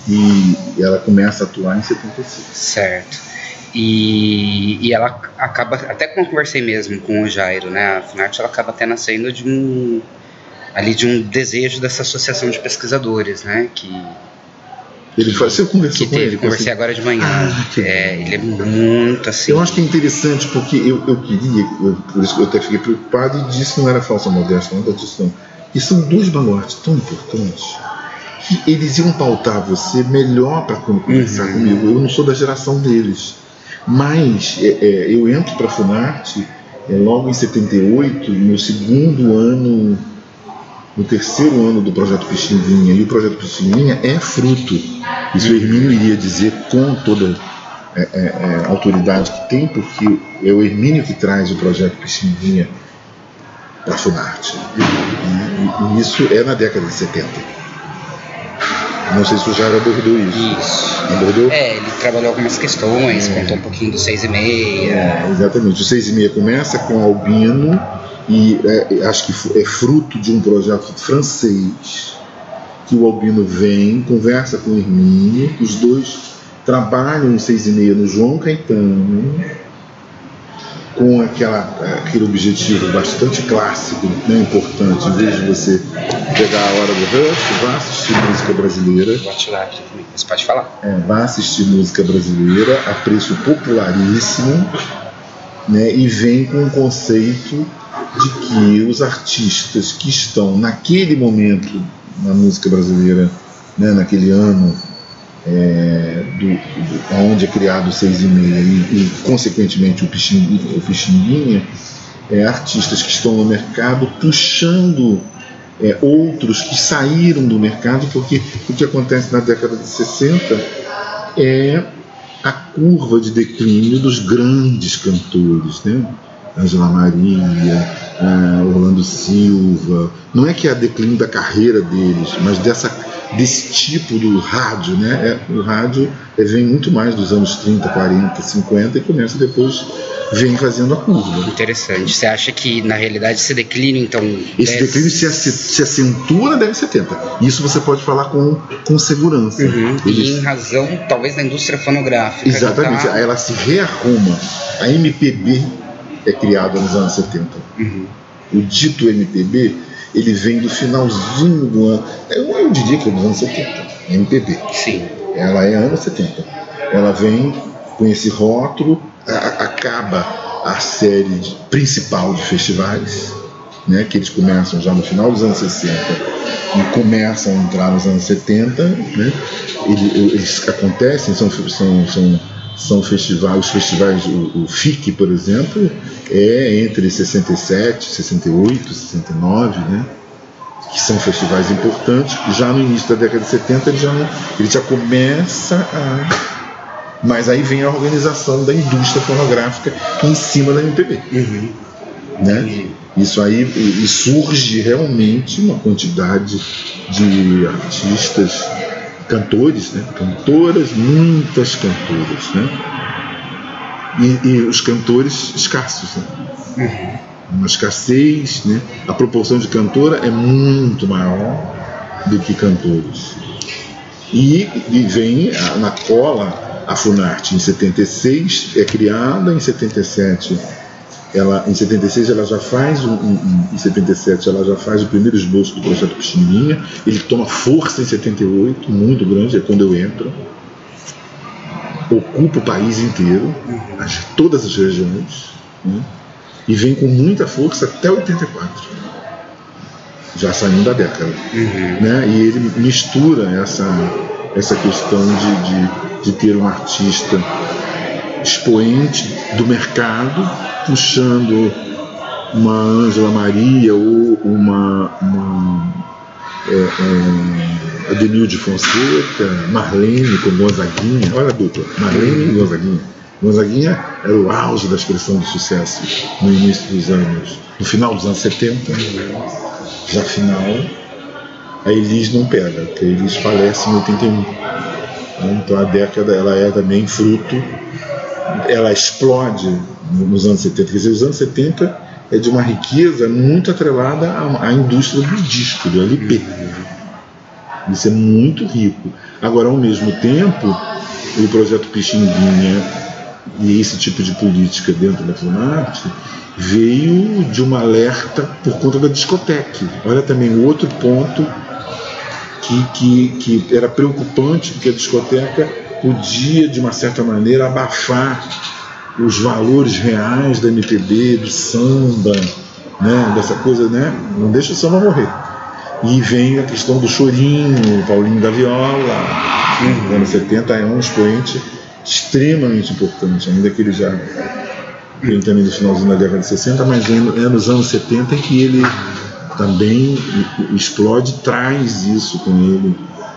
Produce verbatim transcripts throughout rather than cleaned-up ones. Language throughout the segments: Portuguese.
e ela começa a atuar em setenta e seis. Certo. E, e ela acaba, até como eu conversei mesmo com o Jairo, né, a Funarte, ela acaba até nascendo de um, ali de um desejo dessa associação de pesquisadores, né, que... Ele faz, você conversou que com teve, ele? Conversei assim? agora de manhã. Ah, é, ele é muito assim. Eu acho que é interessante porque eu, eu queria, eu, por isso que eu até fiquei preocupado e disse que não era falsa modéstia, nada disso não. E são dois baluartes tão importantes que eles iam pautar você melhor para conversar uhum. comigo. Eu não sou da geração deles, mas é, é, eu entro para a Funarte é, logo em setenta e oito, no segundo ano, no terceiro ano do Projeto Pixinguinha, e o Projeto Pixinguinha é fruto, isso o Hermínio iria dizer com toda é, é, é, a autoridade que tem, porque é o Hermínio que traz o Projeto Pixinguinha para a Funarte, e, e isso é na década de setenta. Não sei se o Jairo abordou isso. Isso. Abordou? É, ele trabalhou algumas questões, é. contou um pouquinho do seis e meia. É, exatamente, o seis e meia começa com Albino, e é, acho que é fruto de um projeto francês, que o Albino vem, conversa com o Hermínio, os dois trabalham em seis e meia no João Caetano, com aquela, aquele objetivo bastante clássico, né, importante, em vez de você pegar a hora do rush, vá assistir música brasileira. Vou atirar aqui também, você pode falar. É, vá assistir música brasileira a preço popularíssimo, né, e vem com o conceito de que os artistas que estão naquele momento na música brasileira, né, naquele ano é, do, do, onde é criado o seis e meia e, e consequentemente o Pixinguinha, o Pixinguinha é, artistas que estão no mercado puxando é, outros que saíram do mercado, porque o que acontece na década de sessenta é a curva de declínio dos grandes cantores, né? Ângela Maria, uh, Orlando Silva. Não é que é a declínio da carreira deles, mas dessa, desse tipo do rádio, né? É, o rádio é, vem muito mais dos anos trinta, quarenta, cinquenta e começa depois, vem fazendo a curva. Interessante. Você acha que na realidade esse declínio, então... Esse deve... declínio se, se acentua na década de setenta. Isso você pode falar com, com segurança. Uhum. Eles... E em razão, talvez, da indústria fonográfica. Exatamente. Tá... Ela se rearruma. A M P B é criada nos anos setenta. Uhum. O dito M P B, ele vem do finalzinho do ano, eu, eu diria que é dos anos setenta, M P B. Sim. Ela é anos setenta. Ela vem com esse rótulo, a, acaba a série de, principal de festivais, né, que eles começam já no final dos anos sessenta e começam a entrar nos anos setenta, né, eles, eles acontecem, são, são, são são festivais, os festivais, o, o F I C, por exemplo, é entre sessenta e sete, sessenta e oito, sessenta e nove, né? Que são festivais importantes. Já no início da década de setenta ele já, não, ele já começa a... Mas aí vem a organização da indústria fonográfica em cima da M P B. Uhum. Né? Isso aí, e surge realmente uma quantidade de artistas, cantores, né? Cantoras, muitas cantoras, né? E, e os cantores escassos, né? Uhum. Uma escassez, né? A proporção de cantora é muito maior do que cantores. E, e vem a, na cola a Funarte em setenta e seis, é criada em setenta e sete. Ela, em setenta e seis ela já faz um, um, em setenta e sete ela já faz o primeiro esboço do Projeto Pixinguinha. Ele toma força em setenta e oito, muito grande, é quando eu entro, ocupa o país inteiro, as, todas as regiões, né? E vem com muita força até oitenta e quatro, já saindo da década. Uhum. Né? E ele mistura essa, essa questão de, de, de ter um artista expoente do mercado puxando uma Ângela Maria ou uma, uma é, é, Adenilde Fonseca, Marlene com Gonzaguinha. Olha a dupla, Marlene e Gonzaguinha. Gonzaguinha era o auge da expressão do sucesso no início dos anos, no final dos anos setenta, já final. A Elis não pega, porque a Elis falece em oitenta e um. Então a década ela é também fruto, ela explode nos anos setenta. Quer dizer, os anos setenta é de uma riqueza muito atrelada à, à indústria do disco, do L P. Isso é muito rico. Agora, ao mesmo tempo, o projeto Pixinguinha e esse tipo de política dentro da Funarte veio de uma alerta por conta da discoteca. Olha também o outro ponto que, que, que era preocupante, porque a discoteca podia, de uma certa maneira, abafar os valores reais da M P B, do samba, né, dessa coisa, né? Não deixa o samba morrer. E vem a questão do chorinho, Paulinho da Viola, nos anos setenta é um expoente extremamente importante, ainda que ele já vem também do finalzinho da década de sessenta, mas é nos anos setenta que ele também explode, traz isso com ele.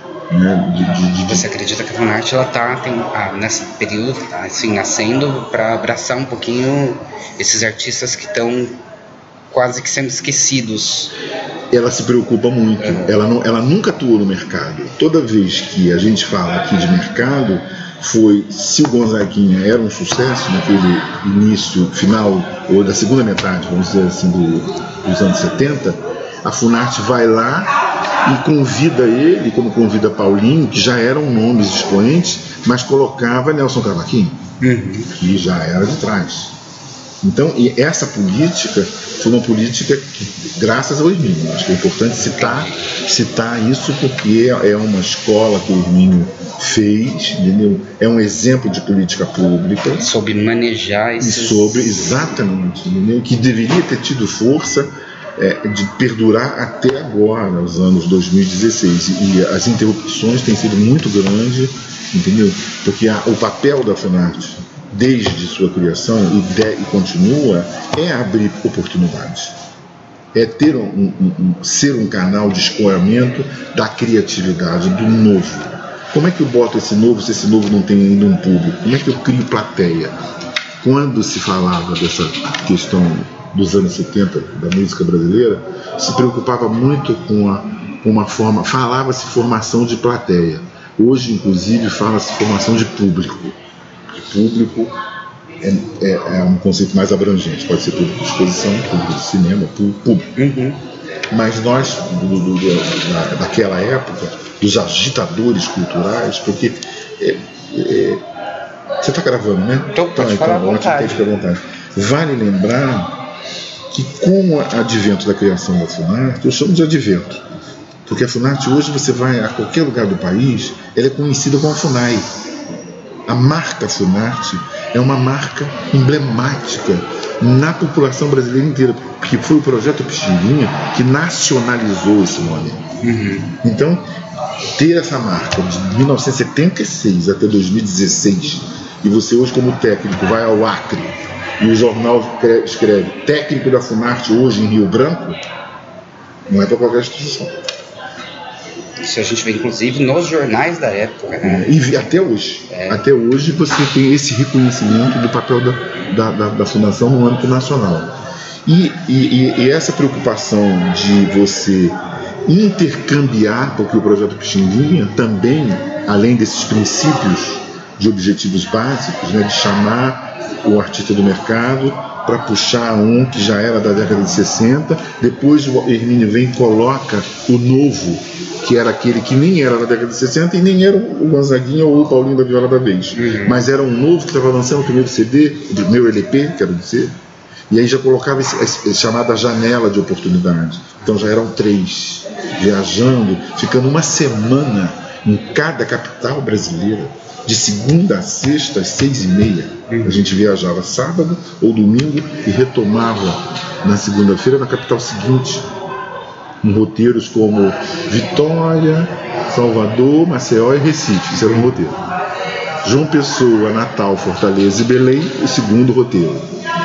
Né, de, de, de... Você acredita que a Funarte ela tá tem, ah, nesse período tá, assim, nascendo para abraçar um pouquinho esses artistas que estão quase que sendo esquecidos? Ela se preocupa muito, uhum. ela, não, ela nunca atuou no mercado. Toda vez que a gente fala aqui de mercado, foi se o Gonzaguinha era um sucesso naquele início, final, ou da segunda metade, vamos dizer assim, do, dos anos setenta, a Funarte vai lá e convida ele, como convida Paulinho, que já eram nomes expoentes, mas colocava Nelson Cavaquinho, uhum. que já era de trás. Então, e essa política foi uma política que, graças ao Hermínio, acho que é importante citar, citar isso, porque é uma escola que o Hermínio fez, entendeu? É um exemplo de política pública. Sobre manejar esses... E sobre, exatamente, entendeu? Que deveria ter tido força É, de perdurar até agora, os anos dois mil e dezesseis, e, e as interrupções têm sido muito grandes, entendeu? Porque a, o papel da Funarte, desde sua criação e, de, e continua, é abrir oportunidades, é ter um, um, um, ser um canal de escoamento da criatividade, do novo. Como é que eu boto esse novo se esse novo não tem ainda um público? Como é que eu crio plateia? Quando se falava dessa questão dos anos setenta da música brasileira, se preocupava muito com, a, com uma forma, falava-se formação de plateia. Hoje, inclusive, fala-se formação de público. Público é, é, é um conceito mais abrangente, pode ser público de exposição, público de cinema, público. Uhum. Mas nós, do, do, do, da, daquela época, dos agitadores culturais, porque é, é, você está gravando, né? Então, pode então, falar então, à vontade. Fica à vontade. Vale lembrar que com o advento da criação da Funarte, eu chamo de advento, porque a Funarte hoje você vai a qualquer lugar do país, ela é conhecida como a FUNAI. A marca Funarte é uma marca emblemática na população brasileira inteira, porque foi o projeto Pixinguinha que nacionalizou esse nome. Uhum. Então, ter essa marca de mil novecentos e setenta e seis até dois mil e dezesseis, e você hoje como técnico vai ao Acre, e o jornal escreve técnico da Funarte hoje em Rio Branco, não é para qualquer instituição. Isso a gente vê inclusive nos jornais da época, né? É, e até hoje. É. Até hoje você tem esse reconhecimento do papel da, da, da, da Fundação no âmbito nacional. E, e, e essa preocupação de você intercambiar, porque o projeto Pixinguinha também, além desses princípios de objetivos básicos, né, de chamar o artista do mercado para puxar um que já era da década de sessenta, depois o Hermínio vem e coloca o novo, que era aquele que nem era da década de sessenta e nem era o Gonzaguinha ou o Paulinho da Viola da vez, uhum. mas era um novo que estava lançando o primeiro C D, o primeiro L P, quero dizer, e aí já colocava esse, esse, chamada janela de oportunidade. Então já eram três, viajando, ficando uma semana em cada capital brasileira, de segunda a sexta, às seis e meia. A gente viajava sábado ou domingo e retomava na segunda-feira na capital seguinte, em roteiros como Vitória, Salvador, Maceió e Recife. Isso era um roteiro. João Pessoa, Natal, Fortaleza e Belém, o segundo roteiro.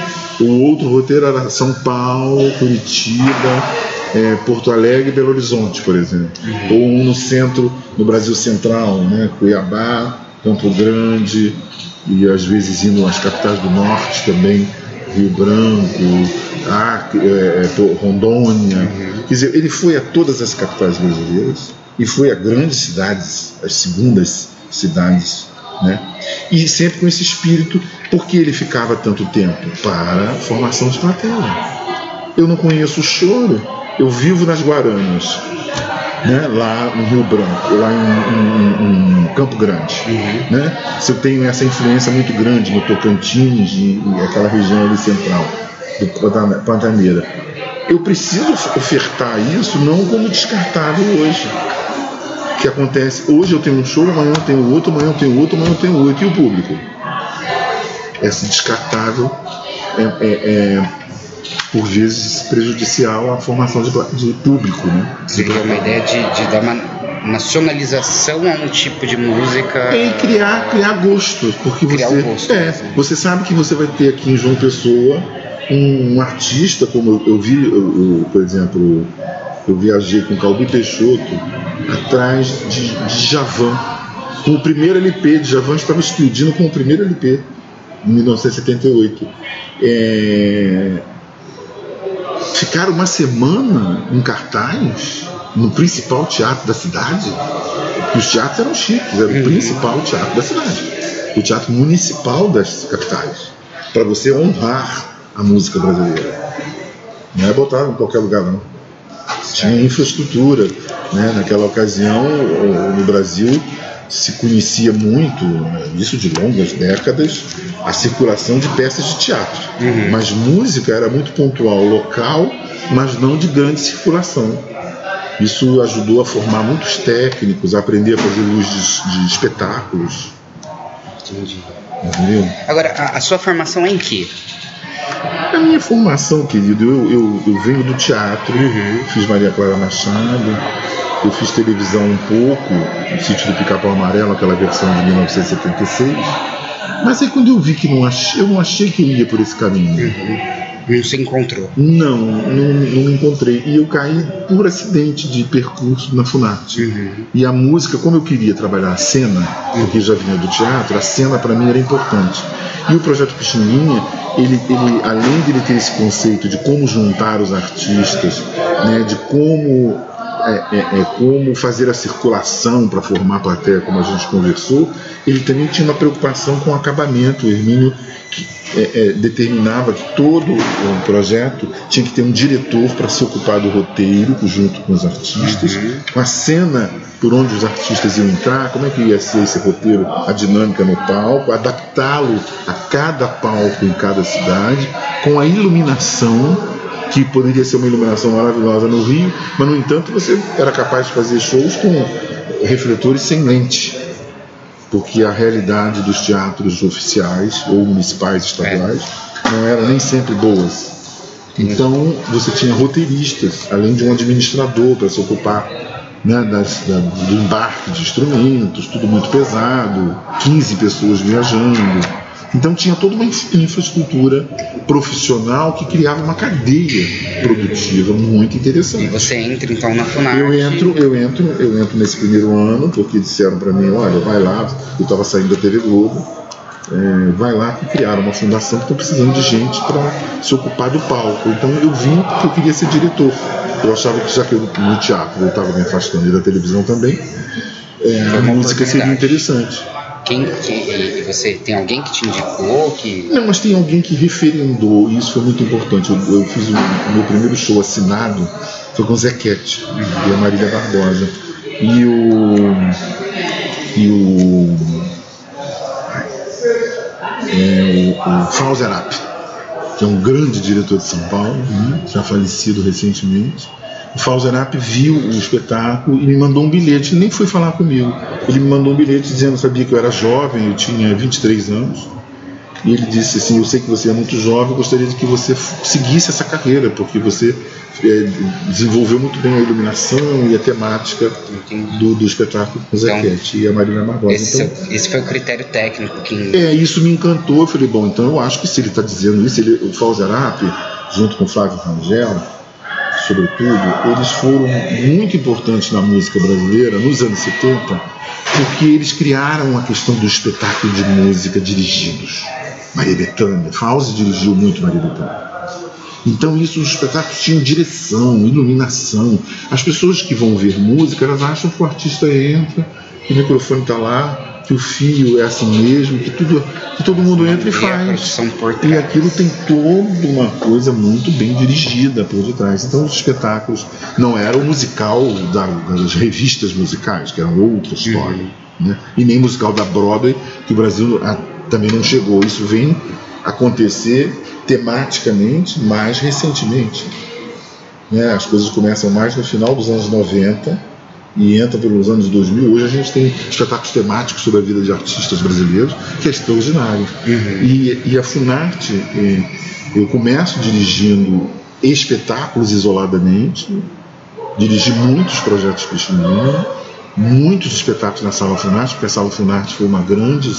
O outro roteiro era São Paulo, Curitiba, é, Porto Alegre e Belo Horizonte, por exemplo. Uhum. Ou um no centro, no Brasil Central, né? Cuiabá, Campo Grande, e às vezes indo às capitais do norte também, Rio Branco, Acre, é, Rondônia. Uhum. Quer dizer, ele foi a todas as capitais brasileiras e foi a grandes cidades, as segundas cidades, né? E sempre com esse espírito, porque ele ficava tanto tempo para formação de plateia. Eu não conheço o choro, eu vivo nas Guaranas. né, lá no Rio Branco, lá em, em, em Campo Grande. Uhum. Né? Se eu tenho essa influência muito grande no Tocantins e, e aquela região ali central do Pantaneira, eu preciso ofertar isso não como descartável hoje. O que acontece? Hoje eu tenho um show, amanhã eu tenho outro, amanhã eu tenho outro, amanhã eu tenho outro, e o público? Esse descartável é, é, é por vezes prejudicial à formação de, de público, né? Seria uma ideia de, de dar uma nacionalização a um tipo de música. É criar, criar gosto, porque criar você, um gosto, é, assim. Você sabe que você vai ter aqui em João Pessoa um, um artista, como eu, eu vi, eu, eu, por exemplo, eu viajei com Calbi Peixoto atrás de, de Djavan, com o primeiro L P. Djavan estava explodindo com o primeiro L P em mil novecentos e setenta e oito. É... Ficaram uma semana em cartaz no principal teatro da cidade, e os teatros eram chiques, era o uhum. principal teatro da cidade, o teatro municipal das capitais, para você honrar a música brasileira. Não é botar em qualquer lugar, não. Tinha infraestrutura, né? Naquela ocasião, no Brasil, se conhecia muito, isso de longas décadas, a circulação de peças de teatro. Uhum. Mas música era muito pontual, local, mas não de grande circulação. Isso ajudou a formar muitos técnicos, a aprender a fazer luz de, de espetáculos. Entendi. Entendeu? Agora, a, a sua formação é em quê? A minha formação, querido, eu, eu, eu venho do teatro, uhum. fiz Maria Clara Machado, eu fiz televisão um pouco, no Sítio do Pica-Pau Amarelo, aquela versão de mil novecentos e setenta e seis, mas aí quando eu vi que não achei, eu não achei que eu ia por esse caminho. Uhum. Não se encontrou? Não, não, não me encontrei. E eu caí por acidente de percurso na Funarte. Uhum. E a música, como eu queria trabalhar a cena, porque já vinha do teatro, a cena para mim era importante. E o Projeto Pixinguinha, ele, ele, além de ele ter esse conceito de como juntar os artistas, né, de como... É, é, é como fazer a circulação para formar a plateia, como a gente conversou, ele também tinha uma preocupação com o acabamento. O Hermínio que, é, é, determinava que todo o projeto tinha que ter um diretor para se ocupar do roteiro, junto com os artistas, uhum. com a cena por onde os artistas iam entrar, como é que ia ser esse roteiro, a dinâmica no palco, adaptá-lo a cada palco em cada cidade, com a iluminação, que poderia ser uma iluminação maravilhosa no Rio, mas no entanto você era capaz de fazer shows com refletores sem lente, porque a realidade dos teatros oficiais ou municipais, estaduais, não eram nem sempre boas. Então você tinha roteiristas, além de um administrador para se ocupar, né, das, da, do embarque de instrumentos, tudo muito pesado, quinze pessoas viajando. Então tinha toda uma infraestrutura profissional que criava uma cadeia produtiva muito interessante. E você entra então na Funarte? Eu entro, eu entro, eu entro nesse primeiro ano, porque disseram para mim, olha, vai lá, eu estava saindo da T V Globo, é, vai lá que criaram uma fundação que está precisando de gente para se ocupar do palco. Então eu vim porque eu queria ser diretor. Eu achava que já que eu no teatro eu estava me afastando da televisão também, é, a música seria interessante. Quem, quem, você tem alguém que te indicou? Que... Não, mas tem alguém que referendou, e isso foi muito importante. Eu, eu fiz o, o meu primeiro show assinado, foi com o Zequete uhum. e a Marília Barbosa. E o. E o. É, o, o Fauzerap, que é um grande diretor de São Paulo, uhum. já falecido recentemente. O Fauzerap viu o espetáculo e me mandou um bilhete. Ele nem foi falar comigo. Ele me mandou um bilhete dizendo, sabia que eu era jovem, eu tinha vinte e três anos. E ele disse assim, eu sei que você é muito jovem, eu gostaria de que você seguisse essa carreira, porque você é, desenvolveu muito bem a iluminação e a temática do, do espetáculo com o Zequete então, e a Marina Barbosa. Esse, então, esse foi o critério técnico que... É, isso me encantou. Eu falei, bom, então eu acho que se ele está dizendo isso, ele, o Fauzerap, junto com o Flávio Rangel, sobretudo, eles foram muito importantes na música brasileira nos anos setenta, porque eles criaram a questão do espetáculo de música dirigidos. Maria Bethânia, Fauzi dirigiu muito Maria Bethânia. Então isso, os espetáculos tinham direção, iluminação. As pessoas que vão ver música, elas acham que o artista entra, que o microfone está lá, que o fio é assim mesmo, que, tudo, que todo mundo entra e faz. E aquilo tem toda uma coisa muito bem dirigida por detrás. Então os espetáculos não eram o musical da, das revistas musicais, que eram outra história, uhum. né? E nem musical da Broadway, que o Brasil a, também não chegou. Isso vem acontecer tematicamente mais recentemente. Né? As coisas começam mais no final dos anos noventa e entram pelos anos dois mil. Hoje a gente tem espetáculos temáticos sobre a vida de artistas brasileiros, que é extraordinário. Uhum. E, e a Funarte, eu começo dirigindo espetáculos isoladamente, dirigi muitos projetos Pixinguinha, muitos espetáculos na Sala Funarte, porque a Sala Funarte foi uma grande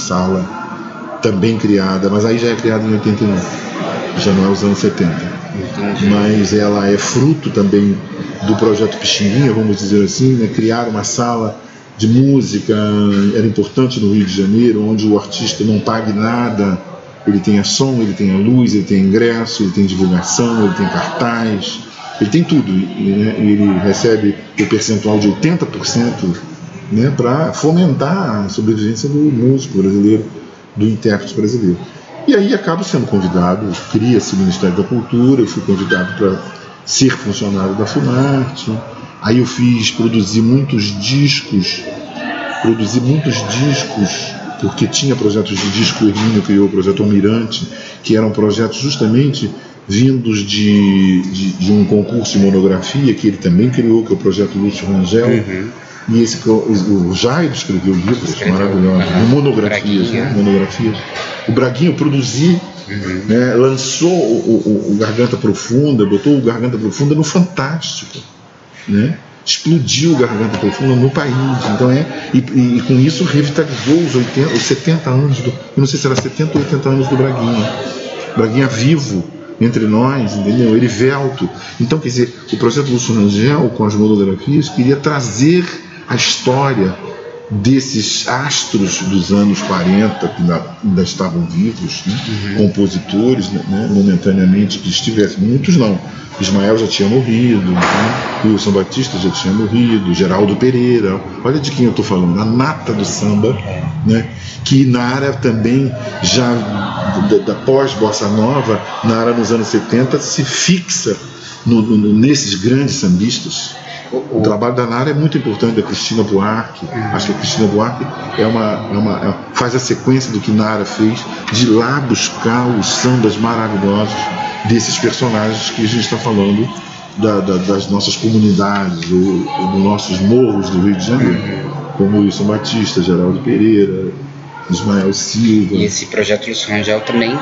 sala também criada, mas aí já é criada em oitenta e nove, já não é os anos setenta. Entendi. Mas ela é fruto também do projeto Pixinguinha, vamos dizer assim, né? Criar uma sala de música era importante no Rio de Janeiro, onde o artista não pague nada, ele tenha som, ele tenha luz, ele tenha ingresso, ele tem divulgação, ele tem cartaz, ele tem tudo, né? E ele recebe o percentual de oitenta por cento, né? Para fomentar a sobrevivência do músico brasileiro, do intérprete brasileiro. E aí acabo sendo convidado, cria-se o Ministério da Cultura, eu fui convidado para ser funcionário da Funarte. Aí eu fiz, produzi muitos discos, produzi muitos discos, porque tinha projetos de disco, o Hermínio criou o projeto Almirante, que eram projetos justamente vindos de, de, de um concurso de monografia, que ele também criou, que é o projeto Lúcio Rangel. Uhum. E esse, o, o Jairo escreveu livros maravilhosos, uhum. monografias, né? monografias. O Braguinha eu produzi, uhum. né? lançou o, o, o Garganta Profunda, botou o Garganta Profunda no Fantástico, né? Explodiu o Garganta Profunda no país. Então é, e, e, e com isso revitalizou os, oitenta, os setenta anos, do, eu não sei se era setenta ou oitenta anos do Braguinha. Braguinha vivo entre nós, entendeu? Erivelto. Então, quer dizer, o projeto Lúcio Rangel, com as monografias, queria trazer a história desses astros dos anos quarenta, que ainda, ainda estavam vivos, né? uhum. compositores, né? momentaneamente que estivessem, muitos não. Ismael já tinha morrido, né? Wilson Batista já tinha morrido, Geraldo Pereira, olha de quem eu estou falando, a nata do samba, né? Que Nara também, já da, da pós-bossa nova, Nara nos anos setenta se fixa no, no, nesses grandes sambistas. O, o trabalho da Nara é muito importante, da Cristina Buarque. Uhum. Acho que a Cristina Buarque é uma, é uma, é, faz a sequência do que Nara fez, de lá buscar os sambas maravilhosos desses personagens que a gente está falando, da, da, das nossas comunidades, ou, ou dos nossos morros do Rio de Janeiro, uhum. como Wilson Batista, Geraldo Pereira, Ismael Silva. E esse projeto Lúcio Rangel também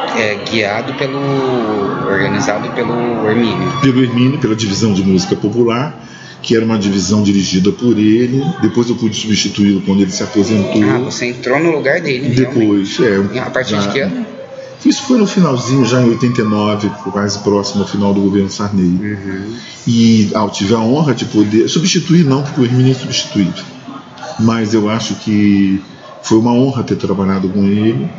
é guiado pelo, organizado pelo Hermínio. Pelo Hermínio, pela divisão de música popular, que era uma divisão dirigida por ele. Depois eu pude substituí-lo quando ele se aposentou. Ah, você entrou no lugar dele. Depois, realmente. é. A partir já, de que ano? Isso foi no finalzinho, já em oitenta e nove, quase próximo ao final do governo Sarney. Uhum. E ah, eu tive a honra de poder substituir, não, porque o Hermínio é substituído, mas eu acho que foi uma honra ter trabalhado com ele,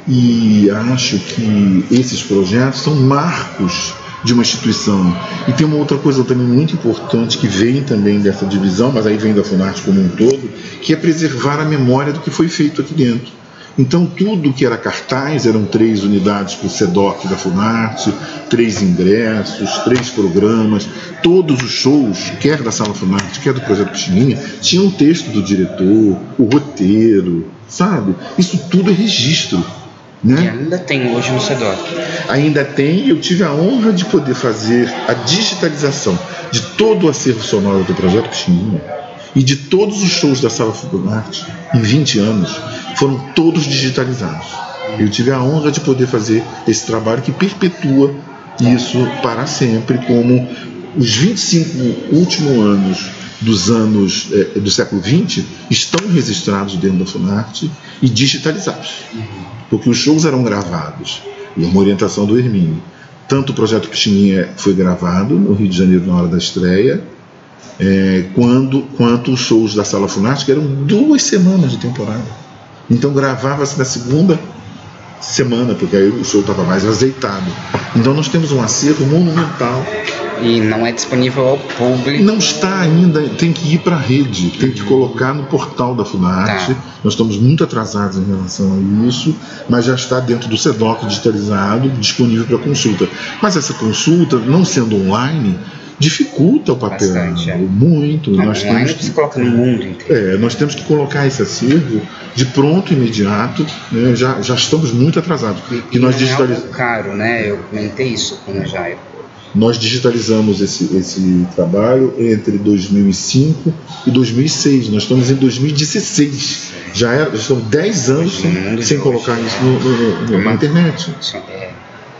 e acho que esses projetos são marcos de uma instituição. E tem uma outra coisa também muito importante que vem também dessa divisão, mas aí vem da Funarte como um todo, que é preservar a memória do que foi feito aqui dentro. Então tudo que era cartaz, eram três unidades por SEDOC da Funarte, três ingressos, três programas, todos os shows, quer da Sala Funarte, quer do Projeto Pixinguinha, tinha um texto do diretor, o roteiro, sabe? Isso tudo é registro. Né? E ainda tem hoje no SEDOC. Ainda tem, eu tive a honra de poder fazer a digitalização de todo o acervo sonoro do Projeto Pixinguinha e de todos os shows da Sala Funarte em vinte anos, foram todos digitalizados. Eu tive a honra de poder fazer esse trabalho que perpetua isso para sempre, como os vinte e cinco últimos anos dos anos eh, do século vinte estão registrados dentro da Funarte e digitalizados. Porque os shows eram gravados, e uma orientação do Hermínio. Tanto o Projeto Pixinguinha foi gravado no Rio de Janeiro na hora da estreia, é, quando, quanto os shows da Sala Funarte, que eram duas semanas de temporada. Então gravava-se na segunda semana, porque aí o show estava mais azeitado. Então nós temos um acervo monumental. E não é disponível ao público. Não está ainda, tem que ir para a rede, tem que colocar no portal da Funarte. Tá. Nós estamos muito atrasados em relação a isso, mas já está dentro do SEDOC digitalizado, disponível para consulta. Mas essa consulta, não sendo online, dificulta o papel. Bastante, é. Muito. Não, nós online temos que, se coloca no mundo inteiro. É, nós temos que colocar esse acervo de pronto, imediato, né? já, já estamos muito atrasados. E, e nós digitaliz... é algo caro, né? Eu comentei isso com o Jairo. Nós digitalizamos esse, esse trabalho entre dois mil e cinco e dois mil e seis. Nós estamos em dois mil e dezesseis. Já, é, já estão dez anos sem, sem colocar isso no, no, no, na internet. É,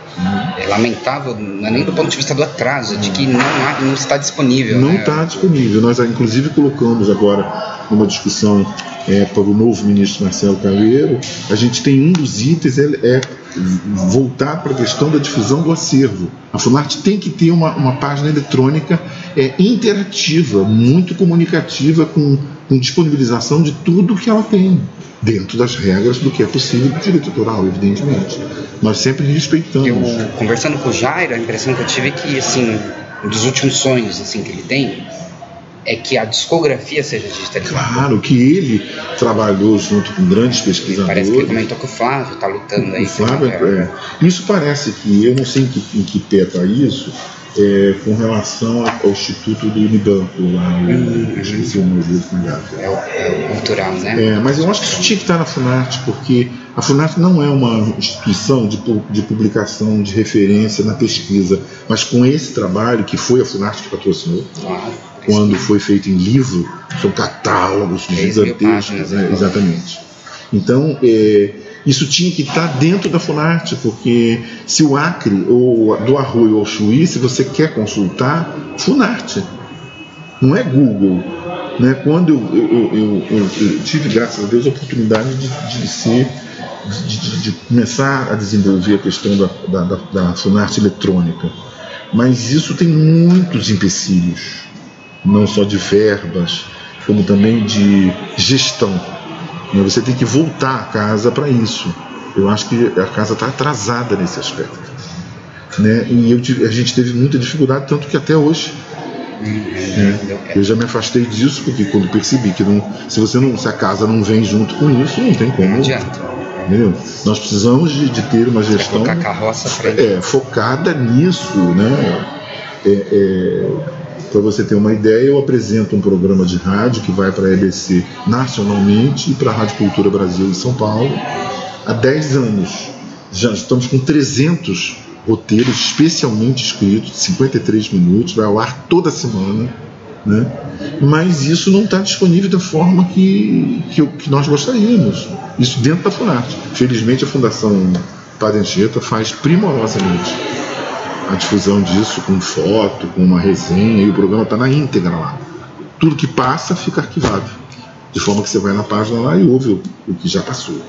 é lamentável, não é nem do ponto de vista do atraso, de que não, há, não está disponível. Não né? está disponível. Nós, inclusive, colocamos agora numa discussão é, para o novo ministro Marcelo Caveiro, a gente tem um dos itens, é, é voltar para a questão da difusão do acervo. A Funarte tem que ter uma, uma página eletrônica é, interativa, muito comunicativa, com, com disponibilização de tudo que ela tem, dentro das regras do que é possível do direito autoral, evidentemente. Nós sempre respeitamos. Eu, conversando com o Jairo, a impressão que eu tive é que, assim, um dos últimos sonhos assim, que ele tem é que a discografia seja digitalizada. Claro, que ele trabalhou junto com grandes pesquisadores. Parece que ele comentou que o Flávio está lutando aí. O Flávio, é, isso parece que, eu não sei em que, em que pé está isso, é, com relação ao Instituto do Unibanco, lá, hum, eu esqueci o nome dele. É o, é o cultural, né? É, mas eu acho que isso tinha que estar na Funarte, porque a Funarte não é uma instituição de, de publicação, de referência na pesquisa, mas com esse trabalho, que foi a Funarte que patrocinou, claro, quando foi feito em livro, são catálogos gigantescos, né? Exatamente. Então, é, isso tinha que estar dentro da Funarte, porque se o Acre, ou do Arroio ao Chuí, se você quer consultar, Funarte, não é Google. Né? Quando eu, eu, eu, eu, eu tive, graças a Deus, a oportunidade de, de ser, de, de, de começar a desenvolver a questão da, da, da, da Funarte eletrônica, mas isso tem muitos empecilhos, não só de verbas, como também de gestão. Você tem que voltar a casa para isso. Eu acho que a casa está atrasada nesse aspecto, né? E eu, a gente teve muita dificuldade, tanto que até hoje né? Eu já me afastei disso, porque quando percebi que não, se, você não, se a casa não vem junto com isso, não tem como. Não adianta. Entendeu? Nós precisamos de, de ter uma gestão a carroça é, focada nisso, né? É, é, para você ter uma ideia, eu apresento um programa de rádio que vai para a E B C nacionalmente e para a Rádio Cultura Brasil em São Paulo há dez anos. Já estamos com trezentos roteiros especialmente escritos, de cinquenta e três minutos, vai ao ar toda semana, né? Mas isso não está disponível da forma que, que, que nós gostaríamos. Isso dentro da Funarte. Felizmente a Fundação Padre Anchieta faz primorosamente a difusão disso com foto, com uma resenha, e o programa está na íntegra lá. Tudo que passa fica arquivado, de forma que você vai na página lá e ouve o, o que já passou.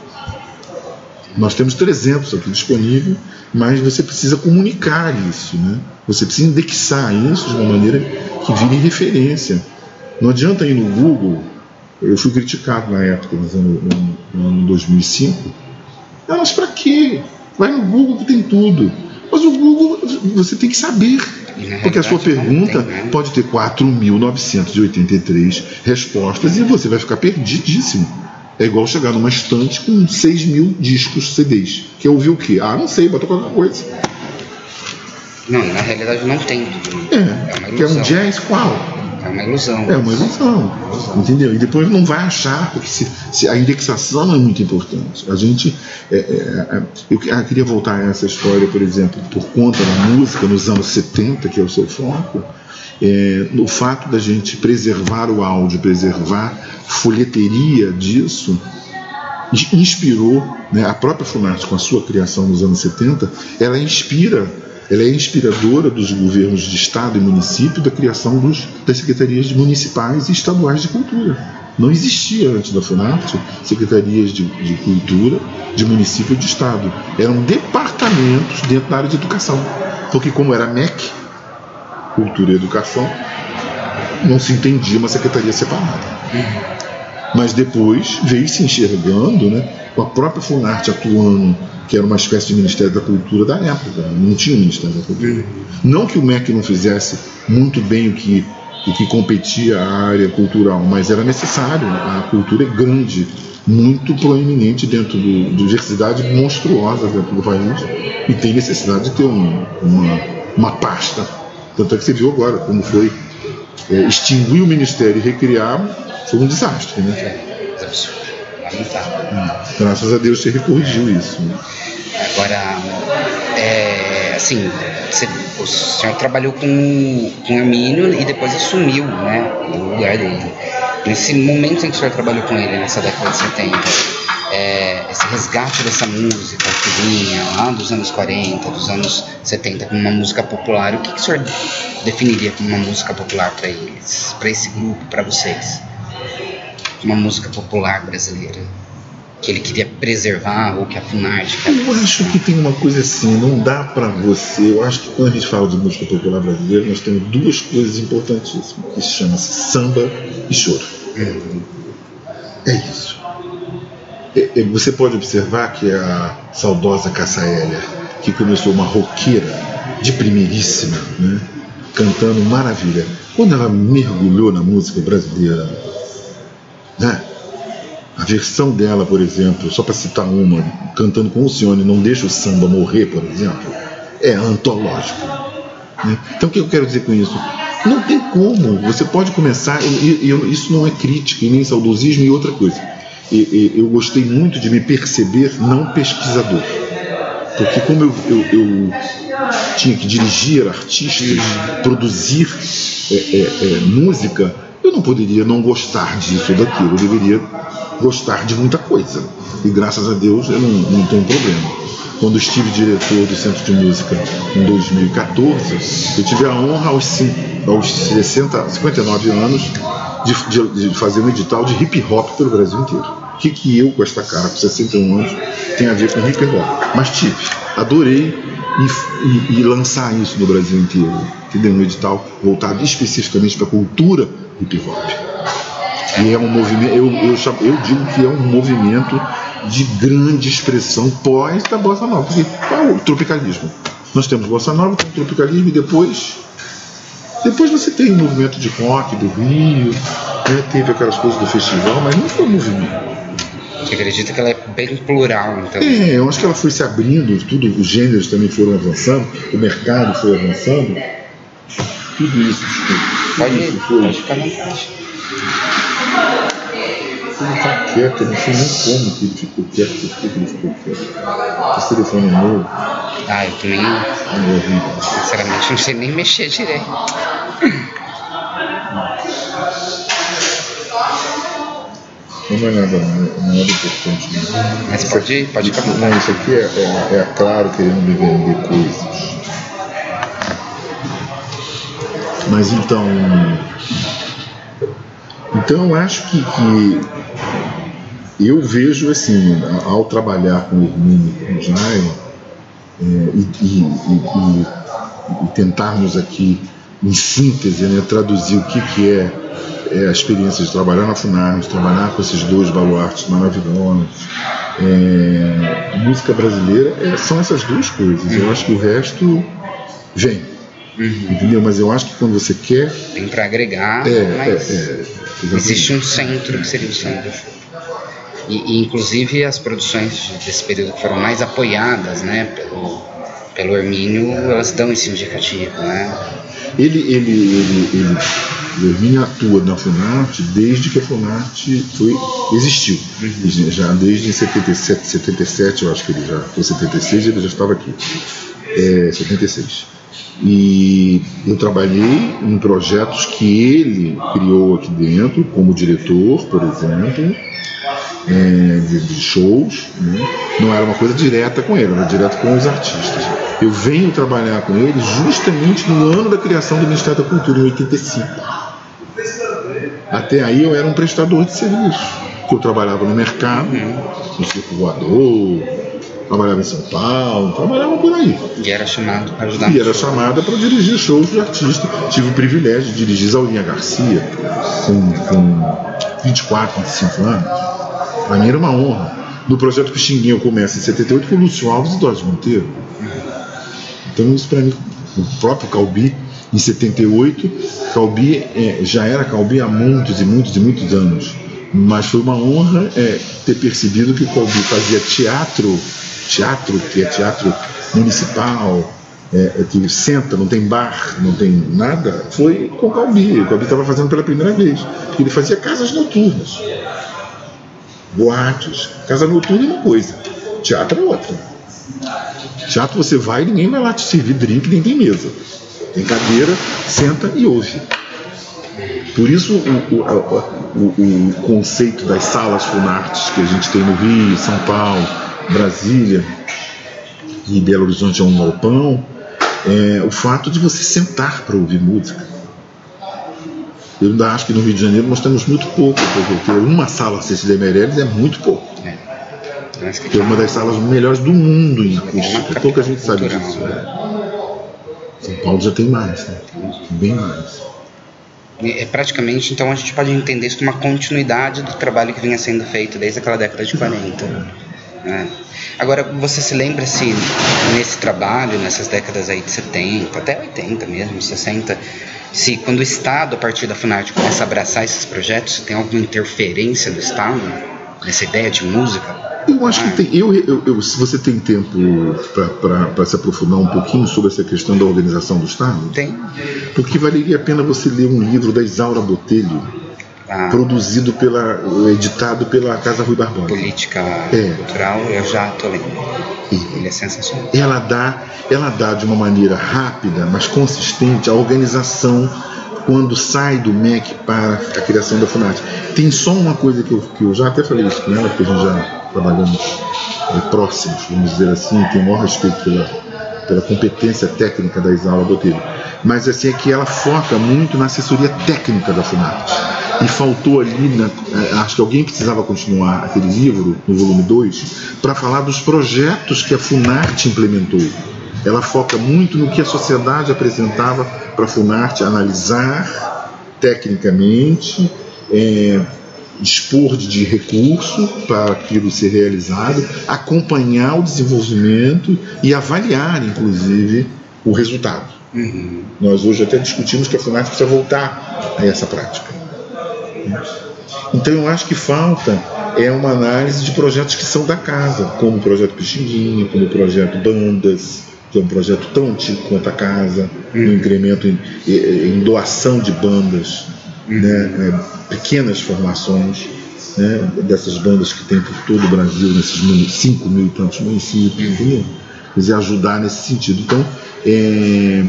Nós temos trezentos aqui disponível, mas você precisa comunicar isso, né? Você precisa indexar isso de uma maneira que vire referência. Não adianta ir no Google. Eu fui criticado na época, no ano, no ano dois mil e cinco. Ah, mas para quê? Vai no Google que tem tudo. Mas o Google, você tem que saber, porque a sua pergunta pode ter quatro mil novecentas e oitenta e três respostas e você vai ficar perdidíssimo. É igual chegar numa estante com seis mil discos C Ds. Quer ouvir o quê? Ah, não sei, botou qualquer coisa. Não, na realidade não tem. É, é uma quer um jazz? Qual? É uma ilusão. É uma ilusão, entendeu? E depois não vai achar, porque se, se a indexação é muito importante. A gente, é, é, eu queria voltar a essa história, por exemplo, por conta da música nos anos setenta, que é o seu foco, é, o fato da gente preservar o áudio, preservar a folheteria disso, inspirou, né, a própria Funarte, com a sua criação nos anos setenta, ela inspira. Ela é inspiradora dos governos de estado e município da criação dos, das secretarias municipais e estaduais de cultura. Não existia antes da Funarte secretarias de, de cultura de município e de estado. Eram departamentos dentro da área de educação. Porque como era M E C, cultura e educação, não se entendia uma secretaria separada. Mas depois veio se enxergando, né, com a própria Funarte atuando, que era uma espécie de Ministério da Cultura da época, não tinha o Ministério da Cultura. Não que o M E C não fizesse muito bem o que, o que competia à área cultural, mas era necessário. A cultura é grande, muito proeminente dentro de diversidade monstruosa dentro do país, e tem necessidade de ter um, uma, uma pasta. Tanto é que você viu agora como foi é, extinguir o Ministério e recriar, foi um desastre, né? É absurdo, lamentável. Hum. Graças a Deus você corrigiu isso, né? Agora, é, assim, você, o senhor trabalhou com, com o Hermínio e depois assumiu, né, o lugar dele. Nesse momento em que o senhor trabalhou com ele, nessa década de setenta, é, esse resgate dessa música que vinha lá dos anos quarenta, dos anos setenta, como uma música popular, o que, que o senhor definiria como uma música popular para eles, para esse grupo, para vocês? Uma música popular brasileira que ele queria preservar, ou que a Funarte quer... Eu acho que tem uma coisa assim, não dá pra você... Eu acho que quando a gente fala de música popular brasileira, nós temos duas coisas importantíssimas, que se chama-se samba e choro. Uhum. É isso. É, é, você pode observar que a saudosa Cássia Eller, que começou uma roqueira de primeiríssima, né, cantando maravilha, quando ela mergulhou na música brasileira, né, a versão dela, por exemplo, só para citar uma, cantando com o Alcione, Não Deixa o Samba Morrer, por exemplo, é antológico, né? Então o que eu quero dizer com isso? Não tem como, você pode começar, e, e, isso não é crítica e nem saudosismo, e outra coisa, e, e, eu gostei muito de me perceber não pesquisador, porque como eu, eu, eu tinha que dirigir artistas, produzir é, é, é, música, eu não poderia não gostar disso ou daquilo, eu deveria gostar de muita coisa, e graças a Deus eu não, não tenho problema. Quando estive diretor do Centro de Música em dois mil e quatorze, eu tive a honra aos, aos sessenta, cinquenta e nove anos de, de, de fazer um edital de hip hop pelo Brasil inteiro. O que, que eu, com esta cara, com sessenta e um anos, tem a ver com hip hop? Mas tive, adorei e, e, e lançar isso no Brasil inteiro, entendeu? Um edital voltado especificamente para a cultura hip hop. E é um movimento, eu, eu, eu digo que é um movimento de grande expressão pós da Bossa Nova, porque qual é o tropicalismo? Nós temos Bossa Nova, temos tropicalismo, e depois depois você tem o movimento de rock do Rio, né? Teve aquelas coisas do festival, mas não foi um movimento. Você acredita que ela é bem plural, então? É, eu acho que ela foi se abrindo, tudo, os gêneros também foram avançando, o mercado foi avançando, tudo isso. Tudo pode, isso foi... pode ficar na vontade. Ele está quieto, eu não sei nem como que ele ficou quieto, por que ele ficou quieto. Esse telefone é novo. Ah, eu também, É horrível. sinceramente, não sei nem mexer direito. Não é nada, não é nada importante. Né? Mas isso pode, aqui, pode ficar à isso, vontade. não, isso aqui é, é, é a Claro querendo me vender coisas. Mas então... Então eu acho que, que eu vejo assim, ao trabalhar com o Hermínio e com o Jairo, é, e, e, e, e tentarmos aqui, em síntese, né, traduzir o que, que é, é a experiência de trabalhar na Funarte, trabalhar com esses dois baluartes maravilhosos. É, música brasileira é, são essas duas coisas. Eu acho que o resto vem. Uhum. Entendeu? Mas eu acho que quando você quer... Tem para agregar, é, mas é, é, existe um centro que seria o centro. E, e inclusive as produções desse período que foram mais apoiadas, né, pelo, pelo Hermínio, elas dão esse indicativo, né? Ele, ele, ele, ele, o Hermínio atua na Funarte desde que a Funarte foi, existiu. Uhum. Já desde setenta e sete, setenta e sete, eu acho que ele já foi setenta e seis, ele já estava aqui. É, setenta e seis. E eu trabalhei em projetos que ele criou aqui dentro, como diretor, por exemplo, é, de, de shows, né? Não era uma coisa direta com ele, era direto com os artistas. Eu venho trabalhar com ele justamente no ano da criação do Ministério da Cultura, em oitenta e cinco. Até aí eu era um prestador de serviço, que eu trabalhava no mercado, no Circo Voador, trabalhava em São Paulo, trabalhava por aí. E era chamado para ajudar. E era chamada para dirigir shows de artista. Tive o privilégio de dirigir Zaulinha Garcia com, com vinte e quatro, vinte e cinco anos. Para mim era uma honra. No projeto Pixinguinha eu começo em setenta e oito com o Lúcio Alves e Dorothy Monteiro. Então isso para mim, o próprio Calbi, em setenta e oito, Calbi é, já era Calbi há muitos e muitos e muitos anos. Mas foi uma honra é, ter percebido que o Calbi fazia teatro, teatro que é teatro municipal, é, que senta, não tem bar, não tem nada, foi com o Calbi. O Calbi estava fazendo pela primeira vez. Ele fazia casas noturnas, boates. Casa noturna é uma coisa, teatro é outra. Teatro você vai e ninguém vai lá te servir drink, nem tem mesa. Tem cadeira, senta e ouve. Por isso o, o, o, o conceito das salas Funartes que a gente tem no Rio, São Paulo, Brasília e Belo Horizonte é um galpão, é o fato de você sentar para ouvir música. Eu ainda acho que no Rio de Janeiro nós temos muito pouco, porque uma sala Cecília Meirelles é muito pouco. É. Que é uma das salas melhores do mundo em acústica. Pouca gente sabe disso. É. São Paulo já tem mais, né? Bem mais. É praticamente, então a gente pode entender isso como uma continuidade do trabalho que vinha sendo feito desde aquela década de quarenta. É. Agora, você se lembra se nesse trabalho, nessas décadas aí de setenta, até oitenta mesmo, sessenta, se quando o Estado, a partir da Funarte, começa a abraçar esses projetos, se tem alguma interferência do Estado nessa ideia de música? Eu acho que tem. Eu, eu, eu, se você tem tempo para se aprofundar um pouquinho sobre essa questão da organização do Estado, tem. Porque valeria a pena você ler um livro da Isaura Botelho, ah. produzido pela, editado pela Casa Rui Barbosa. Política é. Cultural, eu já estou lendo. Ele é sensacional. Ela dá, ela dá de uma maneira rápida, mas consistente, a organização quando sai do M E C para a criação da Funarte. Tem só uma coisa que eu, que eu já até falei isso com ela, porque a gente já trabalhamos é, próximos, vamos dizer assim, tenho o maior respeito pela, pela competência técnica da Isaura Botelho. Mas assim, é que ela foca muito na assessoria técnica da Funarte. E faltou ali, na, acho que alguém precisava continuar aquele livro, no volume dois, para falar dos projetos que a Funarte implementou. Ela foca muito no que a sociedade apresentava para a Funarte analisar tecnicamente, é, dispor de recurso para aquilo ser realizado, acompanhar o desenvolvimento e avaliar, inclusive, o resultado. Uhum. Nós hoje até discutimos que a Funarte precisa voltar a essa prática. Então eu acho que falta é uma análise de projetos que são da casa, como o projeto Pixinguinha, como o projeto Bandas, que é um projeto tão antigo quanto a casa, uhum. um incremento em, em doação de bandas, uhum. né, é, pequenas formações, né, dessas bandas que tem por todo o Brasil, nesses cinco mil e tantos municípios, uhum. quer dizer, ajudar nesse sentido. Então, é,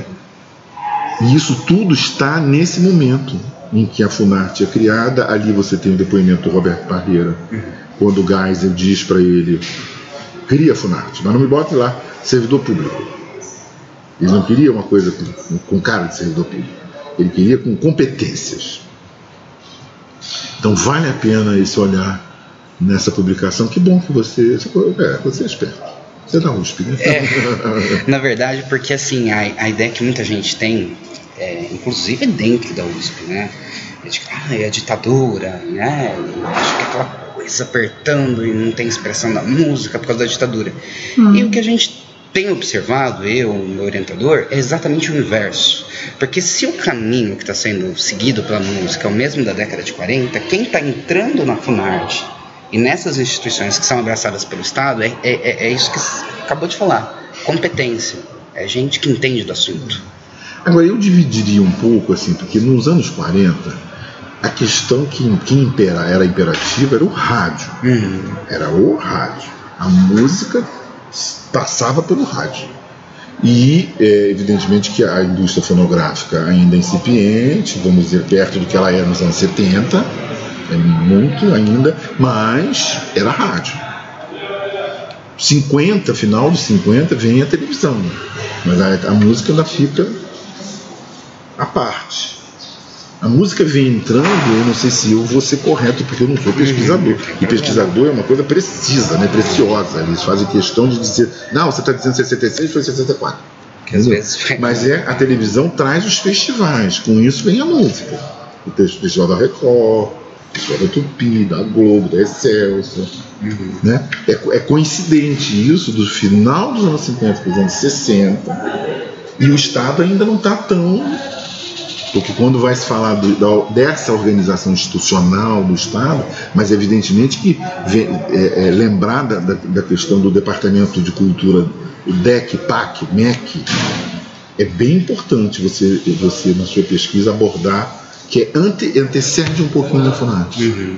e isso tudo está nesse momento em que a Funarte é criada. Ali você tem o depoimento do Roberto Parreira, uhum. quando o Geisel diz para ele: cria a Funarte, mas não me bote lá servidor público. Ele não queria uma coisa com, com cara de servidor público, ele queria com competências. Então vale a pena esse olhar nessa publicação. Que bom que você é, você é esperto, você é da U S P, né? É, na verdade, porque assim, a, a ideia que muita gente tem, é, inclusive dentro da U S P, né, é de que ah, é a ditadura, né, acho que é aquela coisa apertando e não tem expressão da música por causa da ditadura. Hum. E o que a gente tem observado, eu, o meu orientador, é exatamente o inverso. Porque se o caminho que está sendo seguido pela música é o mesmo da década de quarenta, quem está entrando na Funarte e nessas instituições que são abraçadas pelo Estado é, é, é isso que você acabou de falar, competência, é gente que entende do assunto. Agora eu dividiria um pouco assim, porque nos anos quarenta a questão que, que impera, era imperativa era o rádio, uhum. era o rádio, a música passava pelo rádio. E é, evidentemente que a indústria fonográfica ainda é incipiente, vamos dizer, perto do que ela era nos anos setenta, é muito ainda, mas era rádio. cinquenta, final dos cinquenta, vem a televisão, mas a, a música ainda fica à parte. A música vem entrando, eu não sei se eu vou ser correto, porque eu não sou pesquisador. E pesquisador é uma coisa precisa, né, preciosa. Eles fazem questão de dizer, não, você está dizendo sessenta e seis, foi sessenta e quatro. Que às vezes... Mas é, a televisão traz os festivais, com isso vem a música. O Festival da Record, pessoal da Tupi, da Globo, da Excelsior. Uhum. Né? É, é coincidente isso do final dos anos cinquenta para os anos sessenta, e o Estado ainda não está tão... Porque quando vai se falar do, da, dessa organização institucional do Estado, mas evidentemente que vem, é, é, lembrar da, da questão do Departamento de Cultura, o D E C, P A C, M E C, é bem importante você, você na sua pesquisa abordar, que é ante, antecede um pouquinho da FUNARTE. Uhum.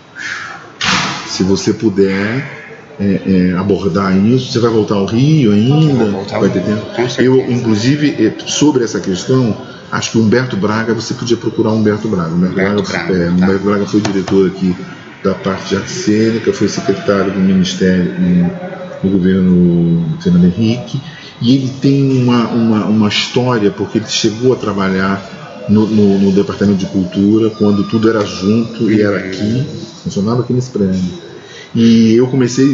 Se você puder é, é, abordar isso, você vai voltar ao Rio ainda? Vai ter tempo? Eu, inclusive, sobre essa questão, acho que Humberto Braga, você podia procurar Humberto Braga. Humberto, Humberto Braga, Braga, é, tá. Humberto Braga foi diretor aqui da parte de arte cênica, foi secretário do Ministério no, no governo Fernando Henrique, e ele tem uma, uma, uma história, porque ele chegou a trabalhar no, no, no Departamento de Cultura, quando tudo era junto e era aqui, funcionava aqui nesse prédio. E eu comecei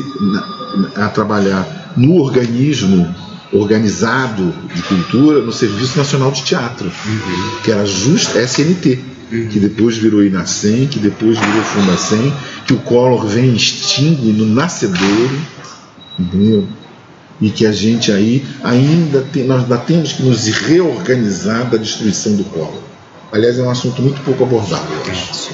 a trabalhar no organismo organizado de cultura, no Serviço Nacional de Teatro, uhum. que era justo S N T, uhum. que depois virou Inacem, que depois virou Fundacem, que o Collor vem extingue no nascedouro, entendeu? E que a gente aí ainda tem, nós ainda temos que nos reorganizar da destruição do Collor. Aliás, é um assunto muito pouco abordado, eu acho.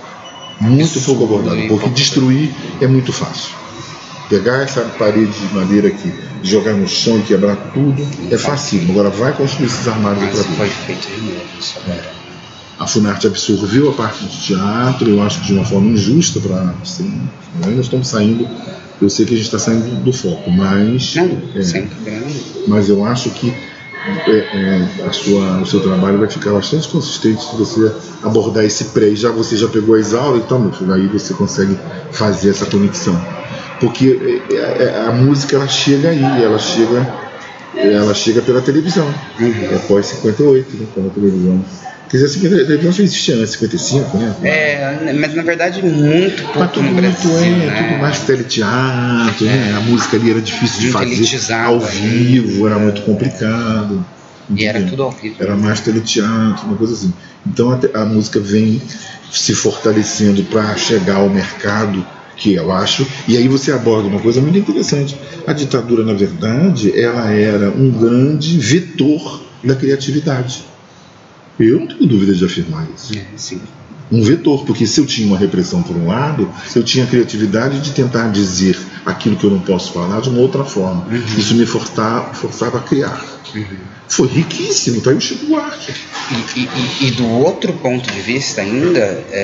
Muito pouco abordado, porque destruir é muito fácil. Pegar essa parede de madeira aqui, jogar no chão e quebrar tudo, é fácil. Agora vai construir esses armários outra vez. Foi feito de novo, isso agora. A FUNARTE absorveu a parte de teatro, eu acho que de uma forma injusta para... Sim, ainda estamos saindo, eu sei que a gente está saindo do foco, mas... Não, é, sempre. Mas eu acho que é, é, a sua, o seu trabalho vai ficar bastante consistente se você abordar esse pré. Já você já pegou a Isaura, então meu filho, aí você consegue fazer essa conexão. Porque a, a música ela chega aí, ela chega, ela chega pela televisão. Uhum. É pós cinquenta e oito, né, pela televisão. Quer dizer, a televisão já existia antes, cinquenta e cinco, né? É, mas na verdade muito pouco mas tudo no Brasil, muito, é, né? tudo mais teleteatro, é. né? A música ali era difícil de fazer ao vivo, era muito complicado. E era tudo ao vivo. Era mais teleteatro, uma coisa assim. Então a, a música vem se fortalecendo para chegar ao mercado, que eu acho, e aí você aborda uma coisa muito interessante. A ditadura, na verdade, ela era um grande vetor da criatividade. Eu não tenho dúvida de afirmar isso. É, sim. Um vetor, porque se eu tinha uma repressão por um lado, eu tinha a criatividade de tentar dizer aquilo que eu não posso falar de uma outra forma. Uhum. Isso me forçava, forçava a criar. Uhum. Foi riquíssimo, tá aí o Chico Buarque. E, e, e do outro ponto de vista ainda,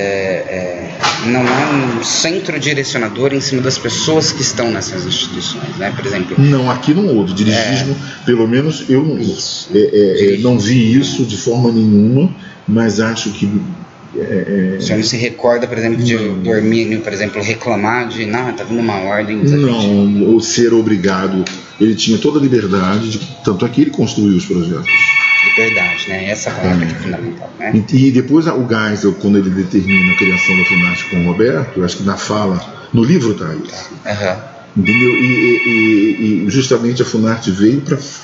é, é, não é um centro direcionador em cima das pessoas que estão nessas instituições, né? Por exemplo... Não, aqui não houve. Dirigismo, é, pelo menos eu não, isso, é, é, é, não vi isso de forma nenhuma, mas acho que... É, é... O senhor não se recorda, por exemplo, de do Hermínio, por exemplo, reclamar de, não, está vindo uma ordem... Não, ou ser obrigado... Ele tinha toda a liberdade, de, tanto é que ele construiu os projetos. Liberdade, né? Essa palavra é. que é fundamental, né? E, e depois o Geisel, quando ele determina a criação da FUNARTE com o Roberto, eu acho que na fala, no livro está isso. Uhum. Entendeu? E, e, e justamente a FUNARTE veio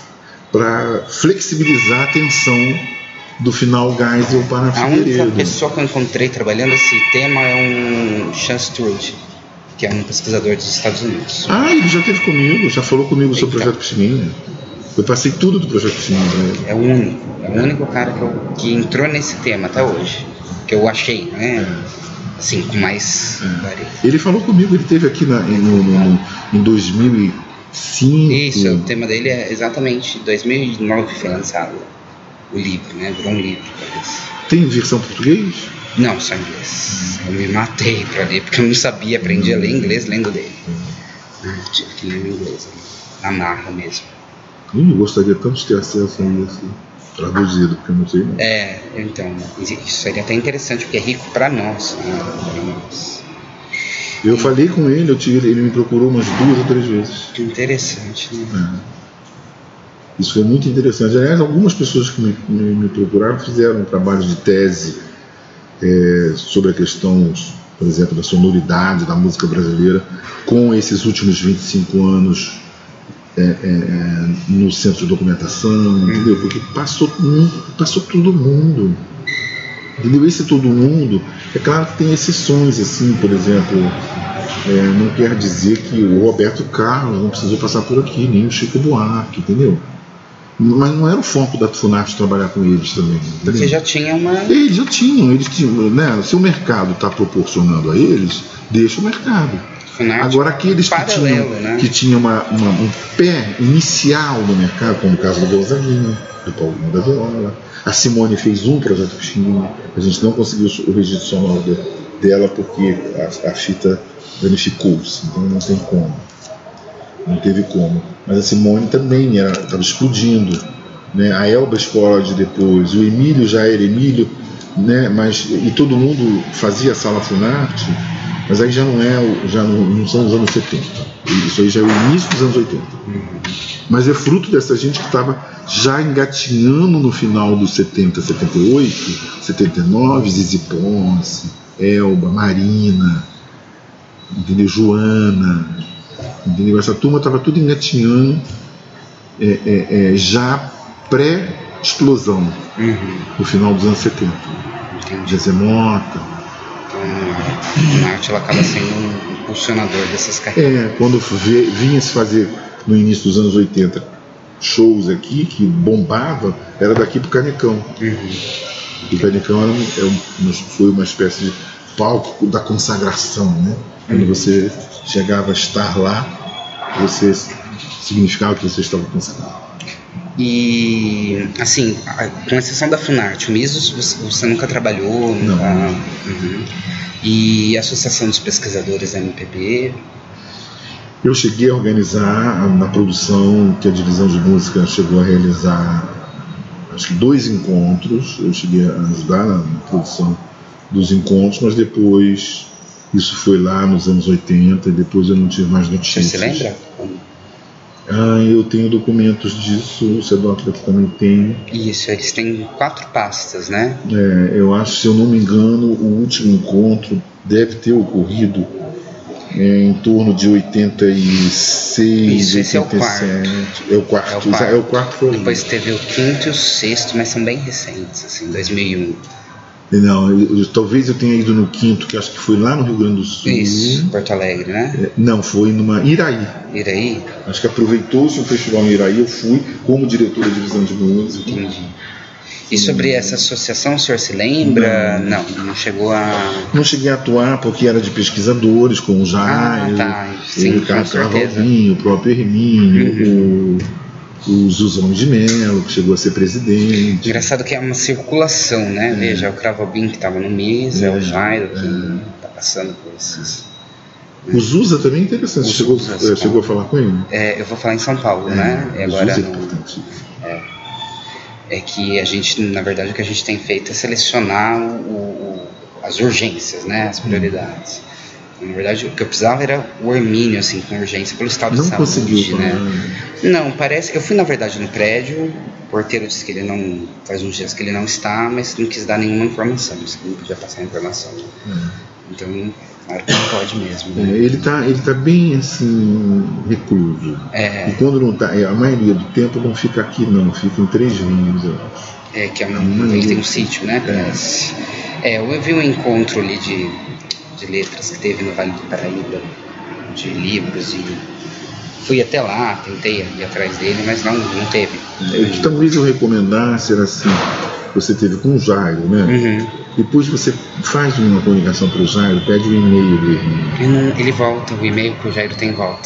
para flexibilizar a tensão do final Geisel para a Figueiredo. A única pessoa que eu encontrei trabalhando esse tema é um Chance Trude, que é um pesquisador dos Estados Unidos. Ah, ele já esteve comigo, já falou comigo sobre o Projeto Pixinguinha. Eu passei tudo do Projeto Pixinguinha para ele. É o único, é o único cara que, eu, que entrou nesse tema até hoje, que eu achei, né? Assim, com mais... É. Ele falou comigo, ele esteve aqui na, no, no, em dois mil e cinco. Isso, o tema dele é exatamente dois mil e nove foi lançado o livro, né? Virou um livro, talvez. Tem versão português? Não, só inglês. Eu me matei pra ler, porque eu não sabia, aprendi a ler inglês lendo dele. Ah, tive que ler em inglês, na marra mesmo. Eu não gostaria tanto de ter acesso a isso traduzido, porque eu não sei não. É, então, isso seria até interessante, porque é rico pra nós, né? Pra nós. Eu e... falei com ele, eu tive, ele me procurou umas duas ou três vezes. Que interessante, né? É. Isso foi muito interessante. Aliás, algumas pessoas que me, me, me procuraram fizeram um trabalho de tese É, sobre a questão, por exemplo, da sonoridade da música brasileira com esses últimos vinte e cinco anos é, é, no centro de documentação, entendeu? Porque passou, passou todo mundo, entendeu? Esse todo mundo É claro que tem exceções, assim, por exemplo, é, não quer dizer que o Roberto Carlos não precisou passar por aqui, nem o Chico Buarque, entendeu? Mas não era o foco da Funarte trabalhar com eles também. Entendeu? Porque já tinha uma... Eles já tinham, eles tinham, né? Se o mercado está proporcionando a eles, deixa o mercado. Funarte, agora aqueles paralelo, que tinham, né? que tinham uma, uma, um pé inicial no mercado, como o caso do Gonzaguinha, do Paulinho da Viola, a Simone fez um projeto China, a gente não conseguiu o registro sonoro dela porque a, a fita danificou-se, então não tem como, não teve como. Mas a Simone também estava explodindo, né? A Elba explode depois, o Emílio já era Emílio, né? Mas, e todo mundo fazia a Sala Funarte, mas aí já não é, já não, não são os anos setenta, isso aí já é o início dos anos oitenta. Mas é fruto dessa gente que estava já engatinhando no final dos setenta, setenta e oito, setenta e nove, Zizi Ponce, Elba, Marina, entendeu? Joana, entendeu? Essa turma estava tudo engatinhando, é, é, é, já pré-explosão, uhum. no final dos anos setenta. José Mota. Então, a arte ela acaba sendo um impulsionador dessas carreiras. É, quando vê, vinha se fazer no início dos anos oitenta shows aqui que bombava, era daqui pro Canecão. Uhum. O Canecão era um, era um, foi uma espécie de palco da consagração, né? Quando uhum. você chegava a estar lá, você significava que você estava consagrado. E, assim, com exceção da Funarte, o Misos você, você nunca trabalhou? Não. Nunca, uhum. E a Associação dos Pesquisadores da M P B? Eu cheguei a organizar na produção que a divisão de música chegou a realizar, acho que dois encontros. Eu cheguei a ajudar na, na produção dos encontros, mas depois isso foi lá nos anos oitenta e depois eu não tive mais notícias. Você se lembra? Ah, eu tenho documentos disso, o Sedóclito também tem. Isso, eles têm quatro pastas, né? É, eu acho, se eu não me engano, o último encontro deve ter ocorrido é, em torno de oitenta e seis, Isso, oitenta e sete. É o quarto. É o quarto. É o quarto foi Depois teve o quinto e o sexto, mas são bem recentes, assim, dois mil e um. Não, eu, eu, talvez eu tenha ido no quinto, que acho que foi lá no Rio Grande do Sul. Isso, Porto Alegre, né? É, não, foi numa Iraí. Iraí? Acho que aproveitou-se um festival em Iraí, eu fui como diretor da divisão de música. Entendi. E sobre essa associação, o senhor se lembra? Não, não, não chegou a... Não cheguei a atuar porque era de pesquisadores, com o Jair, ah, tá. Sim, o Ricardo Carvalhinho, o próprio Hermínio, uhum. o... o Zuzão de Mello, que chegou a ser presidente. Engraçado que é uma circulação, né? É. Veja, o Cravobin que estava no Misa, é. o Jairo que está é. passando por esses... O Zuza também é interessante. Você chegou, Zuza, chegou a falar com ele? É, eu vou falar em São Paulo, é, né? E agora Zuza é no, importante. É, é que a gente, na verdade, o que a gente tem feito é selecionar o, o, as urgências, né? As prioridades. Hum. Na verdade, o que eu precisava era o Hermínio, assim, com urgência pelo estado não de saúde, conseguiu, né? Não, parece... Eu fui, na verdade, no prédio, o porteiro disse que ele não... Faz uns dias que ele não está, mas não quis dar nenhuma informação, disse que não podia passar informação. Hum. Então, claro que não pode mesmo. Né? É, ele está ele tá bem, assim, recluso. É. E quando não está... A maioria do tempo não fica aqui, não. Fica em Três Rios, eu acho. É, que é um, ele tem um sítio, né? Parece. É, eu vi um encontro ali de... de letras que teve no Vale do Paraíba, de livros, e fui até lá, tentei ir atrás dele, mas não, não teve. O que talvez eu recomendasse era assim, você teve com o Jairo, né? Uhum. Depois você faz uma comunicação para o Jairo, pede o e-mail dele. Ele, ele volta, o e-mail que o Jairo tem volta.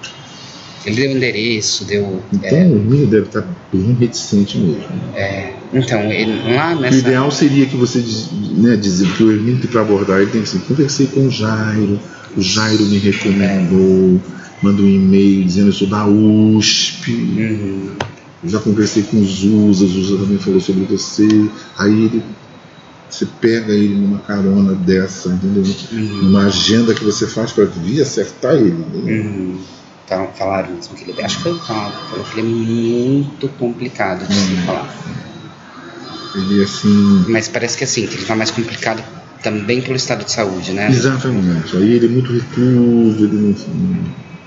Ele deu o endereço, deu... Então é, o e-mail deve estar bem reticente mesmo. É, então, ele, lá nessa... O ideal seria que você né, dizer que o Hermínio para abordar ele tem que ser, conversei com o Jairo, o Jairo me recomendou, manda um e-mail dizendo eu sou da U S P, uhum. já conversei com o Zuza, o Zuza também falou sobre você, aí ele, você pega ele numa carona dessa, entendeu? Uhum. Numa agenda que você faz para vir acertar ele. Uhum. Então, falaram mesmo que ele... Acho que foi o Paulo, falou que ele é muito complicado de se falar. Ele assim... Mas parece que assim, que ele está mais complicado também pelo estado de saúde, né? Exatamente. Aí ele é muito recluso, ele não...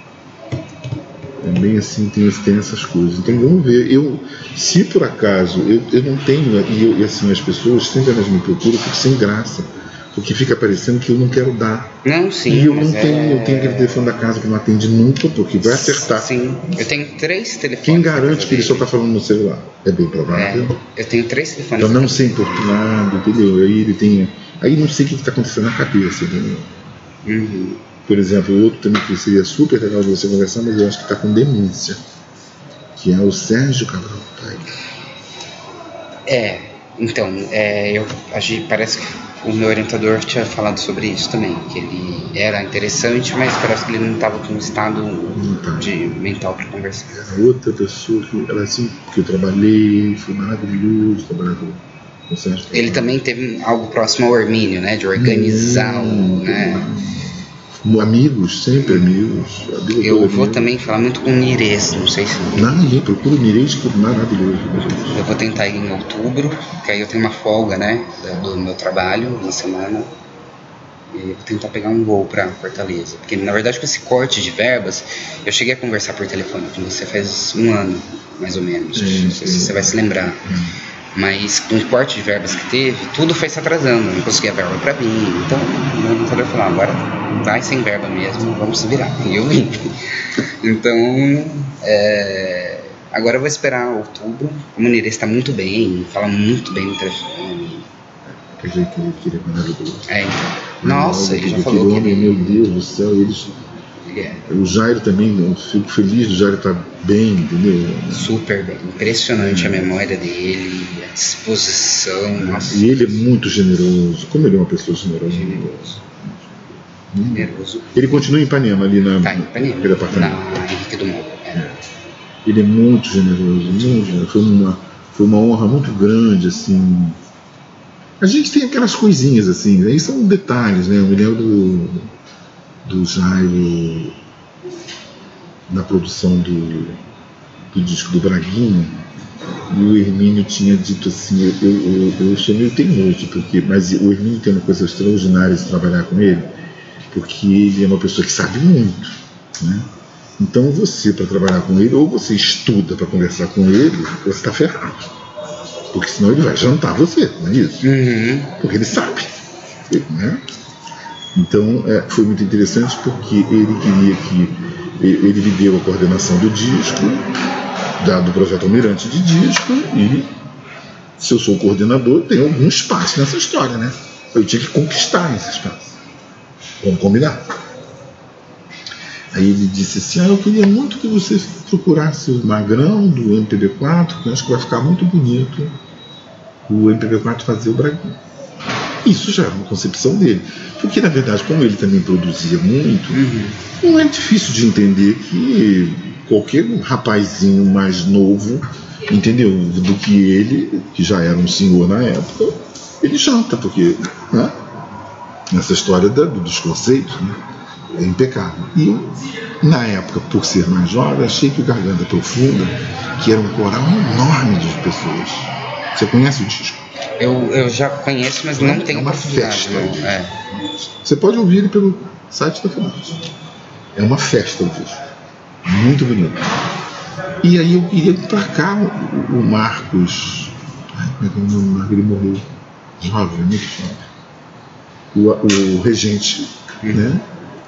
É bem assim, tem, tem essas coisas. Então vamos ver. Eu, se por acaso, eu, eu não tenho, e, eu, e assim, as pessoas sempre elas me procuram, eu fico sem graça. porque fica parecendo que eu não quero dar. Não, sim. E eu não tenho, é... eu tenho aquele telefone da casa que não atende nunca, porque vai acertar. Sim, eu tenho três telefones. Quem garante que ele só está falando no celular? É bem provável. É, eu tenho três telefones. Então não ser importunado, entendeu? Aí ele tem. Aí não sei o que está acontecendo na cabeça, entendeu? Uhum. Por exemplo, o outro também que seria super legal de você conversar, mas eu acho que está com demência, que é o Sérgio Cabral Paiva. É, então, é, eu, a gente, parece que o meu orientador tinha falado sobre isso também, que ele era interessante, mas parece que ele não estava com um estado tá. de mental para conversar. Era outra pessoa que, ela assim, que eu trabalhei, foi maravilhoso trabalhar com o Sérgio Cabral. Ele também teve algo próximo ao Hermínio, né, de organizar hum, o... Né, amigos, sempre amigos. amigos eu vou amigos. Também falar muito com o Nires, não sei se... Não, ninguém procura o Nires, que é maravilhoso. Eu vou tentar ir em outubro, que aí eu tenho uma folga, né, do meu trabalho, uma semana. E eu vou tentar pegar um voo pra Fortaleza. Porque, na verdade, com esse corte de verbas, eu cheguei a conversar por telefone com você faz um ano, mais ou menos. Sim, não sei sim. se você vai se lembrar. Hum. Mas com o corte de verbas que teve, tudo foi se atrasando, não conseguia verba pra mim. Então, o meu orientador falou, agora vai sem verba mesmo, vamos se virar. E eu vim. Então, é, agora eu vou esperar outubro. O Munirê está muito bem, fala muito bem no telefone. Quer dizer que ele queria maravilhoso. É, então. Nossa, ele já falou que ele... Meu Deus do céu, eles... É. O Jairo também, eu fico feliz do Jairo estar tá bem, entendeu? Super bem, impressionante é. a memória dele, a disposição, nossa. E ele é muito generoso, como ele é uma pessoa generosa. Generoso. Hum. Generoso. Ele continua em Ipanema, ali na, tá, em Ipanema, naquele apartamento. Na Henrique Dumont. É. É. Ele é muito generoso, muito generoso. Foi uma, foi uma honra muito grande, assim. A gente tem aquelas coisinhas, assim, aí são detalhes, né? Eu me lembro do... do Jairo na produção do, do disco do Braguinha, e o Hermínio tinha dito assim, eu, eu, eu, eu sou meio teimoso, porque, mas o Hermínio tem uma coisa extraordinária de trabalhar com ele, porque ele é uma pessoa que sabe muito, né? Então você, para trabalhar com ele, ou você estuda para conversar com ele, ou você está ferrado, porque senão ele vai jantar você, não é isso? Uhum. Porque ele sabe, né? Então é, foi muito interessante porque ele queria que ele me deu a coordenação do disco, da, do projeto Almirante de disco, e se eu sou o coordenador, tem algum espaço nessa história, né? Eu tinha que conquistar esse espaço. Vamos combinar. Aí ele disse assim, ah, eu queria muito que você procurasse o Magrão do M P B quatro, que eu acho que vai ficar muito bonito o M P B quatro fazer o Braguinha. Isso já era uma concepção dele. Porque, na verdade, como ele também produzia muito, uhum. não é difícil de entender que qualquer rapazinho mais novo, entendeu, do que ele, que já era um senhor na época, ele janta, porque, né, nessa história da, dos conceitos, né, é impecável. E eu, na época, por ser mais jovem, achei que o Garganta Profunda, que era um coral enorme de pessoas. Você conhece o disco? Eu, eu já conheço, mas não, não tenho é uma festa. Não. É. Você pode ouvir ele pelo site da FUNARTE. É uma festa o disco. Muito bonito. E aí eu queria emplacar o, o Marcos. Ai, como é que é o nome do Marcos? Ele morreu jovem, muito jovem. O, o regente, uhum. né?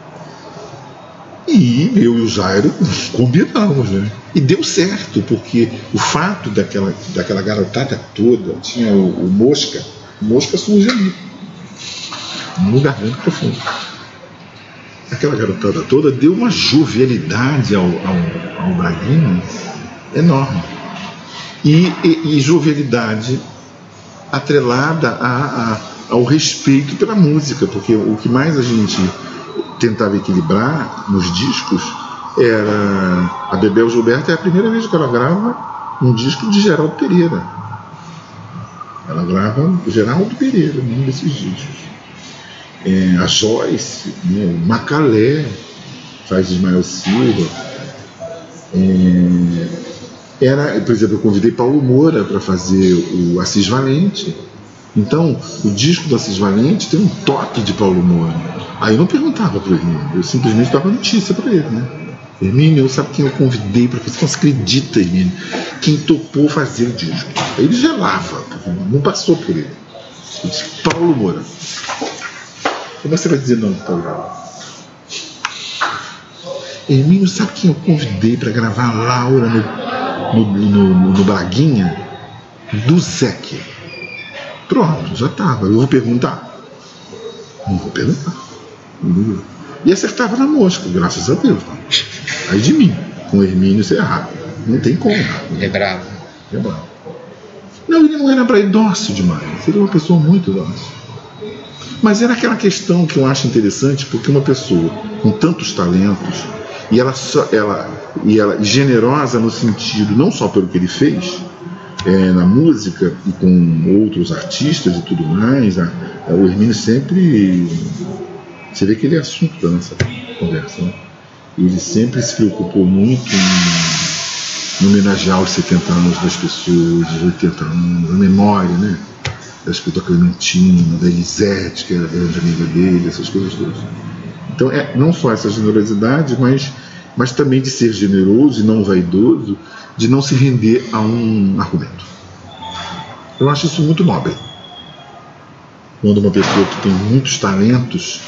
E eu e o Jairo combinamos, né? E deu certo, porque o fato daquela, daquela garotada toda, tinha o, o Mosca, o Mosca surge ali, no Garganta Profunda. Aquela garotada toda deu uma jovialidade ao, ao, ao Braguinha enorme. E, e, e jovialidade atrelada a, a, ao respeito pela música, porque o que mais a gente tentava equilibrar nos discos era a Bebel Gilberto, é a primeira vez que ela grava um disco de Geraldo Pereira. Ela grava Geraldo Pereira num desses discos. É, a Joyce, né, o Macalé faz Ismael Silva. É, era, por exemplo, eu convidei Paulo Moura para fazer o Assis Valente. Então, o disco do Assis Valente tem um toque de Paulo Moura. Aí eu não perguntava para o Hermínio, eu simplesmente dava notícia para ele, né? Hermínio, sabe quem eu convidei para fazer? Você acredita, Hermínio? Quem topou fazer o disco. Aí ele gelava, porque não passou por ele. Eu disse, Paulo Moura. E você vai dizer não para Laura. Hermínio, sabe quem eu convidei para gravar a Laura no, no, no, no Braguinha? Do Zec. Pronto, já estava. Eu vou perguntar? Não vou perguntar. E acertava na mosca, graças a Deus. Não. Aí de mim, com o Hermínio, você errado. Não tem como. Ele é bravo. É bravo. Não, ele não era para ele dócil demais. Ele era uma pessoa muito dócil. Mas era aquela questão que eu acho interessante, porque uma pessoa com tantos talentos, e ela, só, ela, e ela generosa no sentido, não só pelo que ele fez, é, na música e com outros artistas e tudo mais, a, a, o Hermínio sempre... Você vê que ele é assunto da nossa conversa, né? Ele sempre se preocupou muito em, em homenagear os setenta anos das pessoas, os oitenta anos, a memória, né? Da escritora Clementina, da Elisete, que era a grande amiga dele, essas coisas todas. Então, é, não só essa generosidade, mas, mas também de ser generoso e não vaidoso, de não se render a um argumento. Eu acho isso muito nobre. Quando uma pessoa que tem muitos talentos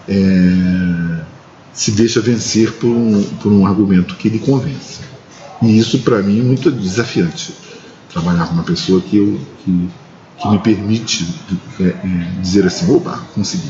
é, se deixa vencer por um, por um argumento que lhe convence. E isso, para mim, é muito desafiante. Trabalhar com uma pessoa que, eu, que, que me permite é, é, dizer assim, opa, consegui.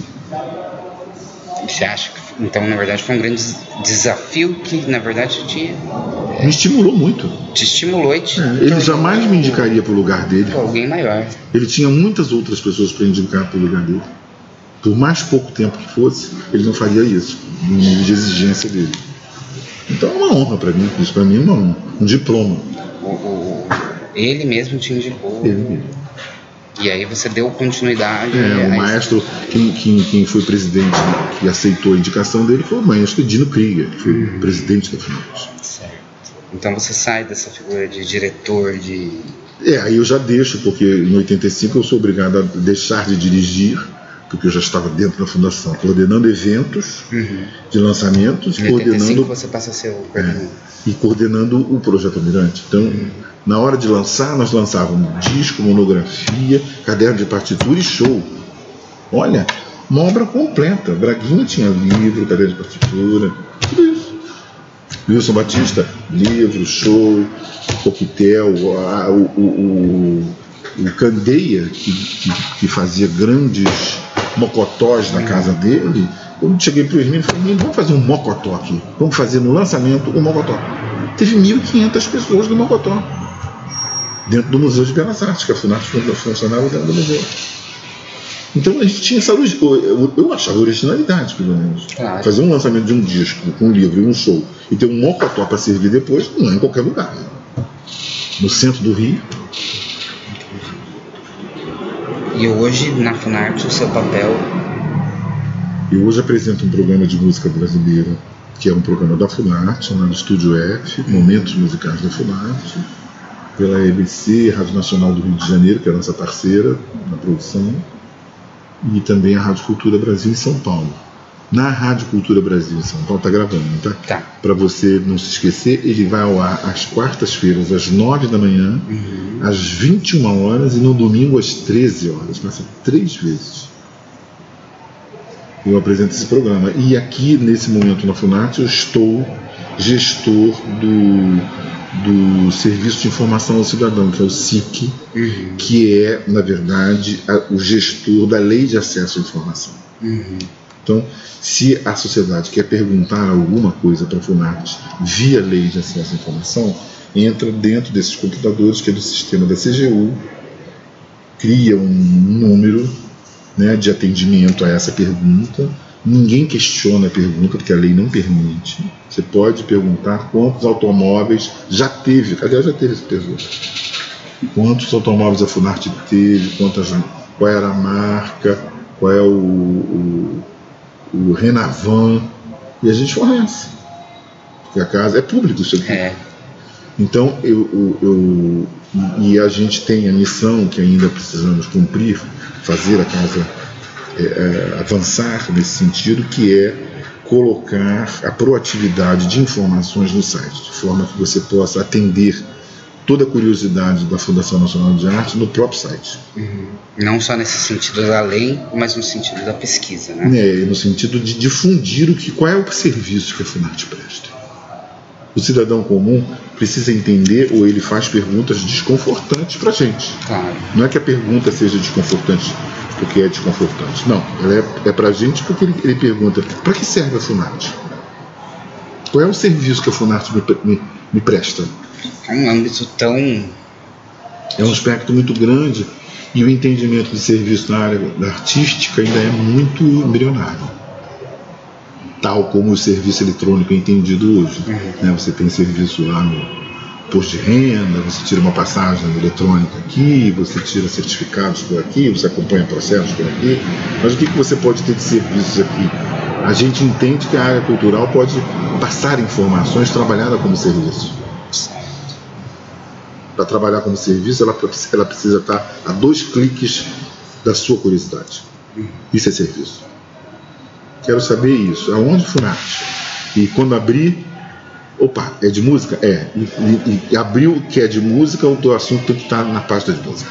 Você acha que, então, na verdade, foi um grande desafio que, na verdade, te... É, me estimulou muito. Te estimulou e te... É, ele jamais me indicaria para o lugar dele. Para alguém maior. Ele tinha muitas outras pessoas para indicar para o lugar dele. Por mais pouco tempo que fosse, ele não faria isso, no nível de exigência dele. Então é uma honra para mim, isso para mim é uma honra, um diploma. O, o, ele mesmo te indicou. Ele mesmo. E aí você deu continuidade. É, o maestro, quem, quem, quem foi presidente, que aceitou a indicação dele foi o maestro Dino Krieger, que foi uhum. presidente da FUNARTS. Certo. Então você sai dessa figura de diretor, de... É, aí eu já deixo, porque em oitenta e cinco eu sou obrigado a deixar de dirigir, porque eu já estava dentro da fundação, coordenando eventos uhum. de lançamentos, em coordenando... oitenta e cinco você passa a ser o coordenador. É, e coordenando o Projeto Almirante. Então, uhum. na hora de lançar, nós lançávamos disco, monografia, caderno de partitura e show. Olha, uma obra completa. Braguinha tinha livro, caderno de partitura, tudo isso. Wilson Batista, livro, show, coquetel, o, o, o, o Candeia, que, que, que fazia grandes mocotós na casa dele. Quando cheguei para o Hermínio, falei, vamos fazer um mocotó aqui. Vamos fazer no lançamento um mocotó. Teve mil e quinhentas pessoas no mocotó, dentro do Museu de Belas Artes, que a FUNARTS funcionava dentro do museu. Então a gente tinha essa, eu, eu achava originalidade, pelo menos. Claro. Fazer um lançamento de um disco, com um livro e um show, e ter um mocotó para servir depois, não é em qualquer lugar. No centro do Rio. E hoje, na FUNARTS, o seu papel... Eu hoje apresento um programa de música brasileira, que é um programa da FUNARTS, no Estúdio F, Momentos Musicais da FUNARTS, pela E B C, Rádio Nacional do Rio de Janeiro, que é a nossa parceira na produção, e também a Rádio Cultura Brasil em São Paulo. Na Rádio Cultura Brasil em São Paulo, está gravando, tá? Tá. Para você não se esquecer, ele vai ao ar às quartas-feiras, às nove da manhã, uhum. às vinte e uma horas e no domingo às treze horas. Passa três vezes. Eu apresento esse programa. E aqui, nesse momento na FUNARTS, eu estou gestor do, do Serviço de Informação ao Cidadão, que é o S I C, uhum. que é, na verdade, a, o gestor da Lei de Acesso à Informação. Uhum. Então, se a sociedade quer perguntar alguma coisa para a FUNARTS via Lei de Acesso à Informação, entra dentro desses computadores, que é do sistema da C G U, cria um número, né, de atendimento a essa pergunta. Ninguém questiona a pergunta, porque a lei não permite. Você pode perguntar quantos automóveis já teve, aliás, já teve essa pergunta. Quantos automóveis a FUNARTS teve, quantas, qual era a marca, qual é o, o, o Renavan, e a gente fornece. Porque a casa é público, isso aqui. É. Então, eu, eu, eu, e a gente tem a missão que ainda precisamos cumprir, fazer a casa é, é, avançar nesse sentido, que é colocar a proatividade de informações no site, de forma que você possa atender toda a curiosidade da Fundação Nacional de Arte no próprio site. Uhum. Não só nesse sentido da lei, mas no sentido da pesquisa, né? É, no sentido de difundir o que, qual é o serviço que a Funarte presta. O cidadão comum precisa entender, ou ele faz perguntas desconfortantes para a gente. Claro. Não é que a pergunta seja desconfortante porque é desconfortante. Não, ela é, é para a gente porque ele, ele pergunta: para que serve a Funarte? Qual é o serviço que a Funarte me, me, me presta? É um âmbito tão... É um espectro muito grande, e o entendimento de serviço na área da artística ainda é muito embrionário, tal como o serviço eletrônico é entendido hoje. Uhum. Né? Você tem serviço lá no posto de renda, você tira uma passagem eletrônica aqui, você tira certificados por aqui, você acompanha processos por aqui, mas o que, que você pode ter de serviços aqui? A gente entende que a área cultural pode passar informações trabalhada como serviço. Para trabalhar como serviço, ela, ela precisa estar a dois cliques da sua curiosidade. Isso é serviço. Quero saber isso. Aonde Funarte? E quando abrir, opa, é de música? É. E, e, e abriu que é de música, o assunto tem que estar na página de música.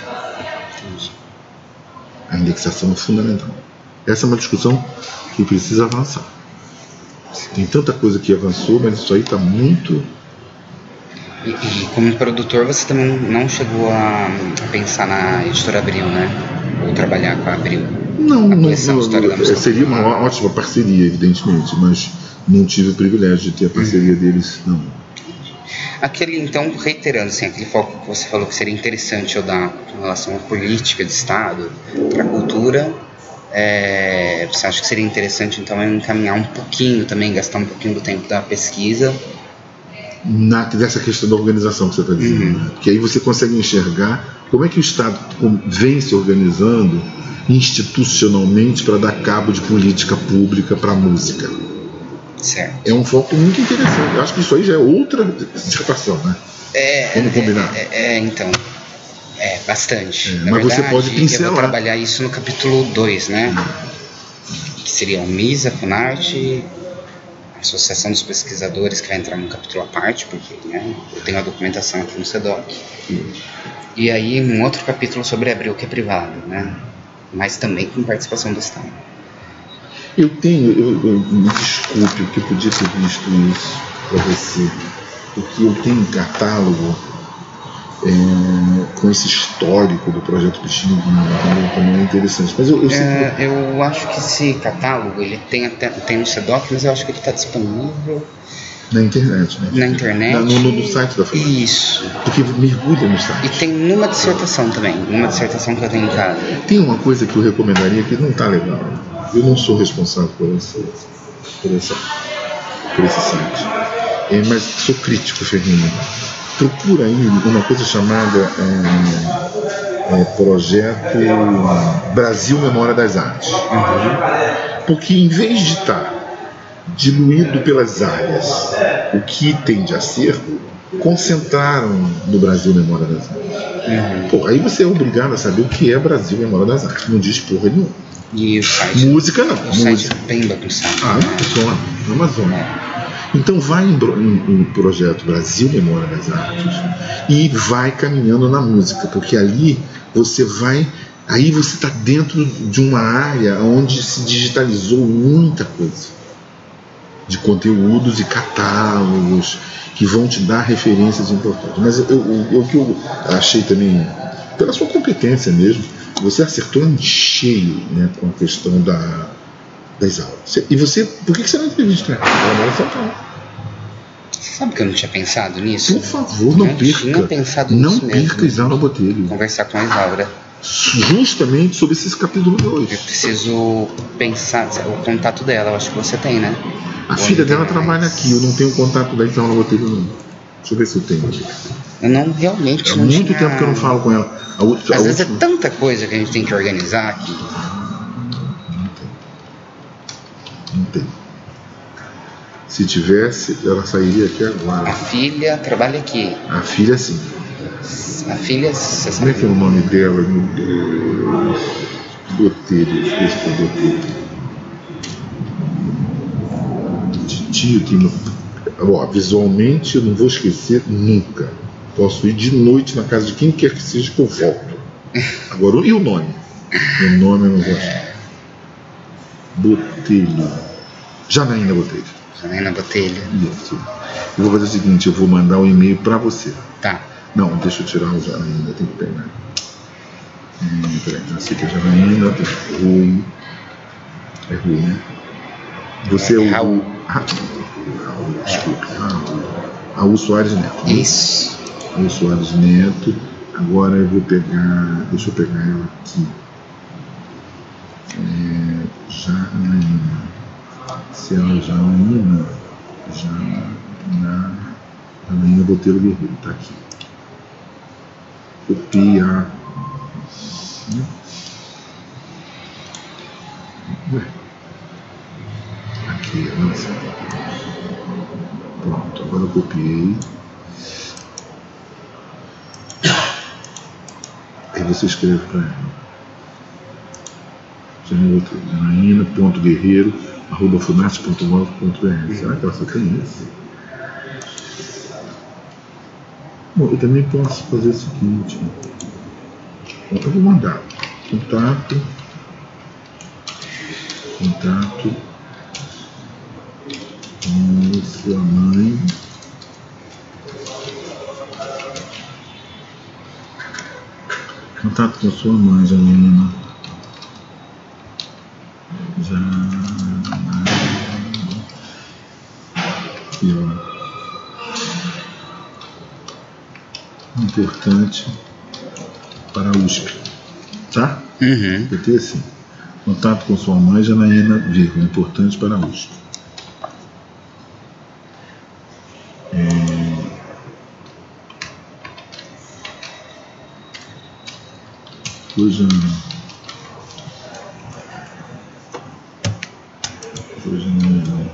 A indexação é fundamental. Essa é uma discussão que precisa avançar. Tem tanta coisa que avançou, mas isso aí está muito... E, e como produtor, você também não chegou a, a pensar na editora Abril, né? Ou trabalhar com a Abril? Não, não, não, seria uma ótima parceria, evidentemente, mas não tive o privilégio de ter a parceria uhum. deles, não. Aquele, então, reiterando, assim, aquele foco que você falou que seria interessante eu dar em relação à política de Estado para a cultura, é, você acha que seria interessante, então, eu encaminhar um pouquinho também, gastar um pouquinho do tempo da pesquisa? Na, dessa questão da organização que você está dizendo, uhum. né? Que aí você consegue enxergar como é que o Estado vem se organizando institucionalmente para dar cabo de política pública para a música. Certo. É um foco muito interessante. Eu acho que isso aí já é outra dissertação, né? É, Vamos combinar. É, é, é então. É, bastante. É, mas verdade, você pode pincelar. Eu vou trabalhar isso no capítulo dois, né? Que seria o MISA, Funarte, a Associação dos Pesquisadores, que vai entrar num capítulo à parte, porque né, eu tenho a documentação aqui no SEDOC. Hum. E aí um outro capítulo sobre Abril, que é privado, né? Mas também com participação do Estado. Eu tenho, eu, eu, me desculpe, porque eu podia ter visto isso para você, porque eu tenho um catálogo é, com esse histórico do projeto Pixinguinha, também, também é interessante. Mas eu, eu, sei é, que... eu acho que esse catálogo ele tem, até, tem no SEDOC, mas eu acho que ele está disponível na internet, né? Na internet. Na, no, no site da Funarte. Isso. Porque mergulha no site. E tem numa dissertação também, numa dissertação que eu tenho em casa. Tem uma coisa que eu recomendaria que não está legal. Eu não sou responsável por esse, por essa, por esse site. É, mas sou crítico, Ferrinho. Procura aí uma coisa chamada é, é, Projeto Brasil Memória das Artes. Uhum. Porque em vez de estar diluído pelas áreas o que tem de acervo, concentraram no Brasil Memória das Artes. Uhum. Pô, aí você é obrigado a saber o que é Brasil Memória das Artes. Não diz porra nenhuma. E o site, música não. O música. site é bem bagunçado. Ah, Amazônia. Amazônia. Então vai em, em, em projeto Brasil Memória das Artes e vai caminhando na música, porque ali você vai, aí você está dentro de uma área onde se digitalizou muita coisa, de conteúdos e catálogos que vão te dar referências importantes. Mas eu, eu, eu, o que eu achei também, pela sua competência mesmo, você acertou em cheio, né, com a questão da, das aulas. E você, por que você não entrevista? Ela mora em São Paulo. Sabe que eu não tinha pensado nisso? Por favor, não, não perca. Tinha pensado não nisso perca mesmo. Isaura Botelho. Conversar com a Isaura. Justamente sobre esses capítulos dois. Eu preciso pensar, o contato dela, eu acho que você tem, né? A Ou filha dela mais. trabalha aqui, eu não tenho contato da Isaura Botelho, não. Deixa eu ver se eu tenho aqui. Eu não, realmente Há não muito tinha... tempo que eu não falo com ela. A, a Às última... vezes é tanta coisa que a gente tem que organizar aqui. Não tem. Não tem. Se tivesse, ela sairia aqui agora. A filha trabalha aqui. A filha, sim. A filha, você sabe. Como é que é o nome dela? Meu Deus. Botelho, esqueci que é Botelho. Titio tem. Ó, visualmente eu não vou esquecer nunca. posso ir de noite na casa de quem quer que seja que eu volto. Agora, e o nome? O nome eu não gosto. Botelho. Janaína Botelho. Janaína Botelho. Isso. Eu vou fazer o seguinte, eu vou mandar um e-mail pra você. Tá. Não, deixa eu tirar o Janaína, tem que pegar. Hum, peraí, já sei que é Janaína, tem Rui. É Rui, né? Você é, é o... Raul. Ra... Raul, desculpa. Raul. Raul Soares Neto. Né? Isso. Raul Soares Neto. Agora eu vou pegar... Deixa eu pegar ela aqui. É... Janaína. Se ela é Janaína... Janaína... Janaína Botelho Guerreiro. Tá aqui. Copiar. Ué. Aqui, lança. Pronto, agora eu copiei. Aí você escreve para ela. Janaína ponto guerreiro arroba funarte ponto gov ponto br. Será que ela só tem isso? Bom, eu também posso fazer o seguinte. Bom, eu vou mandar contato. Contato com sua mãe. Contato com sua mãe, Janaína. Janaína. Aqui, ó. Importante para a U S P. Tá? Uhum. Vai ter assim. Contato com sua mãe, Janaína, vírgula, importante para a U S P. É... Hoje, hoje não.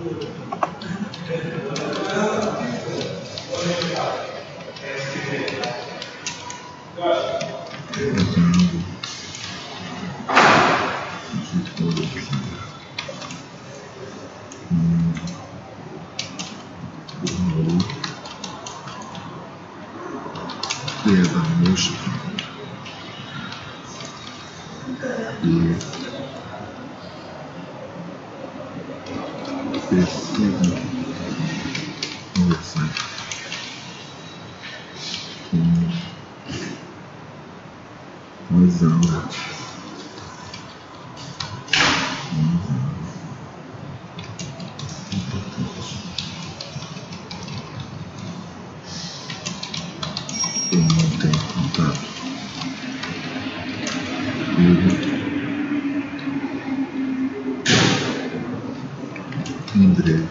Preciso conversar com as aulas. Eu não tenho contato. Eu em breve.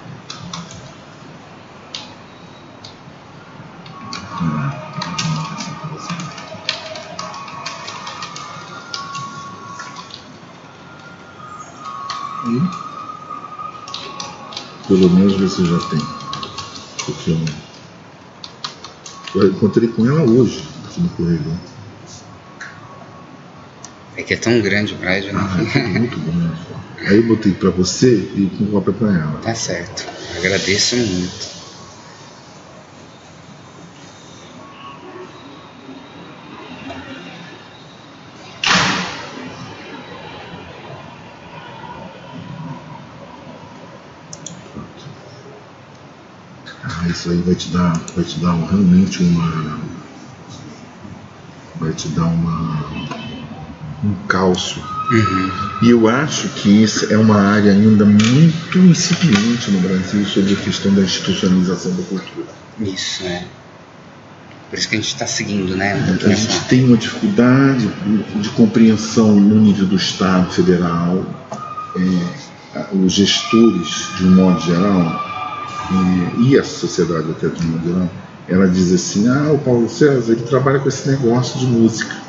E pelo menos você já tem. Porque eu, eu encontrei com ela hoje aqui no corredor. É que é tão grande o prédio, né? Ah, é muito grande. Aí eu botei pra você e com cópia pra ela. Tá certo. Agradeço muito. Ah, isso aí vai te dar, vai te dar realmente uma, vai te dar uma, um calço. Uhum. E eu acho que isso é uma área ainda muito incipiente no Brasil sobre a questão da institucionalização da cultura. Isso, é. Por isso que a gente está seguindo, né? A, a gente tem uma dificuldade de compreensão no nível do Estado federal, é, os gestores, de um modo geral, é, e a sociedade até de um modo geral, ela diz assim, ah, o Paulo César, ele trabalha com esse negócio de música.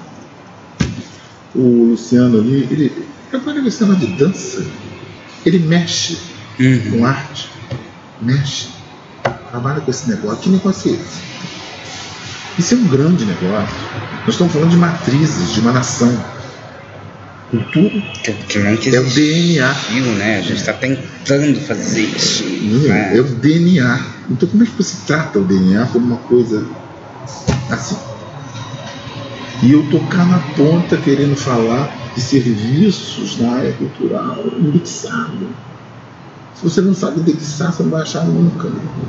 O Luciano ali, ele trabalha com esse negócio de dança, ele mexe uhum. com arte, mexe, trabalha com esse negócio. Que negócio é esse? Isso é um grande negócio. Nós estamos falando de matrizes, de uma nação. Cultura que, que não que é o D N A. Viu, né? A gente está tentando fazer isso. Né? É o D N A. Então como é que você trata o D N A como uma coisa Assim. E eu tocar na ponta querendo falar de serviços na área cultural, indexado. Se você não sabe indexar, você não vai achar nunca.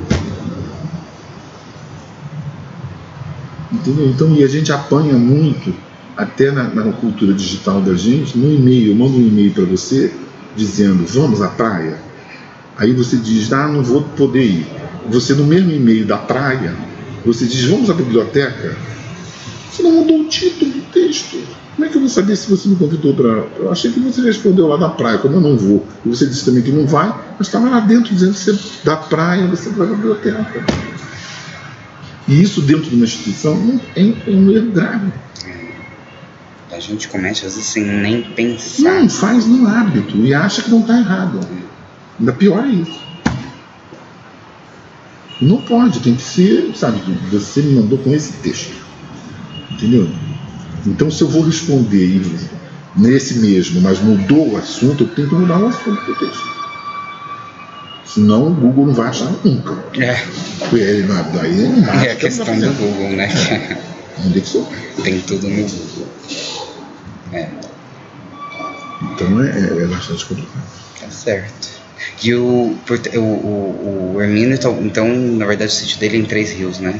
Entendeu? Então, e a gente apanha muito, até na, na cultura digital da gente, no e-mail. Eu mando um e-mail para você dizendo, vamos à praia. Aí você diz, ah, não vou poder ir. Você, no mesmo e-mail da praia, você diz, vamos à biblioteca. Você não mudou o título do texto. Como é que eu vou saber se você me convidou para... Eu achei que você respondeu lá da praia, como eu não vou. E você disse também que não vai, mas estava lá dentro dizendo que você, da praia você vai à biblioteca. E isso dentro de uma instituição é, é um erro grave. A gente comete às vezes sem nem pensar. Não, faz no hábito e acha que não está errado. Ainda pior é isso. Não pode, tem que ser, sabe, você me mandou com esse texto. Entendeu? Então, se eu vou responder nesse mesmo, mas mudou o assunto, eu tenho que mudar o assunto do texto. Senão o Google não vai achar nunca. É. Ele não, daí não é a questão do Google, né? Indexou. Tem tudo no Google. É. Então é, é bastante complicado. Tá certo. E o, o, o, o Hermínio, então, então, na verdade, o sítio dele é em Três Rios, né?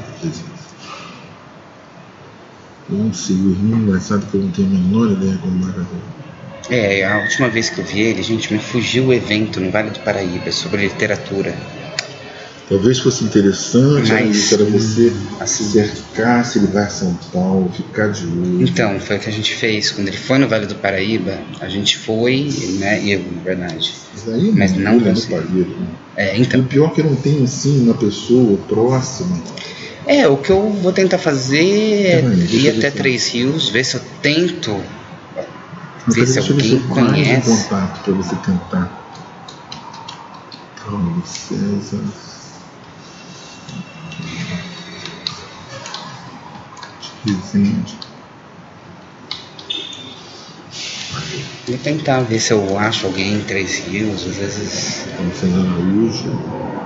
Eu não sei, o Hermínio, engraçado que eu não tenho a menor ideia como vai fazer. É, a última vez que eu vi ele, gente, me fugiu o evento no Vale do Paraíba sobre literatura. Talvez fosse interessante, mas para você assim, cercar se ele vai a São Paulo, ficar de olho. Então, foi o que a gente fez. Quando ele foi no Vale do Paraíba, a gente foi, né, eu, na verdade. Mas aí mas não consegui. É, então. E o pior é que eu não tenho, assim, uma pessoa próxima. É, o que eu vou tentar fazer é aí, ir até Três Rios, ver se eu tento, mas ver se alguém conhece. Um contato para você tentar. Paulo César. Resende. Vou tentar ver se eu acho alguém em Três Rios, às vezes. Paulo César Araújo.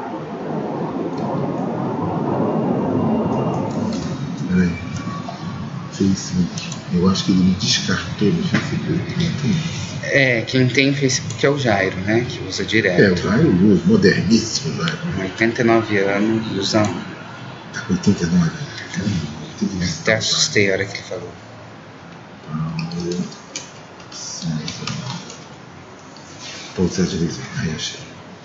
Peraí. Facebook. Eu acho que ele me descartou no Facebook. É, quem tem Facebook é o Jairo, né? Que usa direto. É, o Jairo usa, moderníssimo Jairo. oitenta e nove anos, usa. Tá com oitenta e nove. Eu até assustei a hora que ele falou. Paulo César. Paulo César Resende. Aí achei.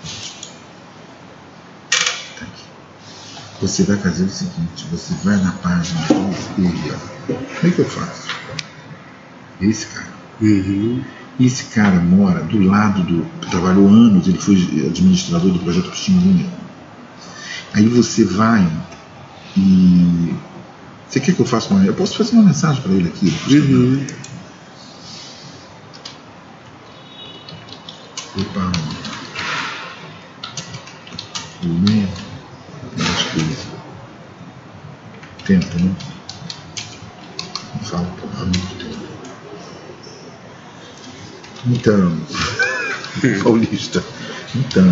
Tá aqui. Você vai fazer o seguinte: você vai na página do Facebook. Como é que eu faço? Esse cara. Uhum. Esse cara mora do lado do. Trabalhou anos, ele foi administrador do projeto Pixinguinha. Aí você vai e. Você quer que eu faça uma. Eu posso fazer uma mensagem para ele aqui? Uhum. Opa. Lê as coisas. Tempo, né? Não falo porra muito tempo. Então. Paulista. Então.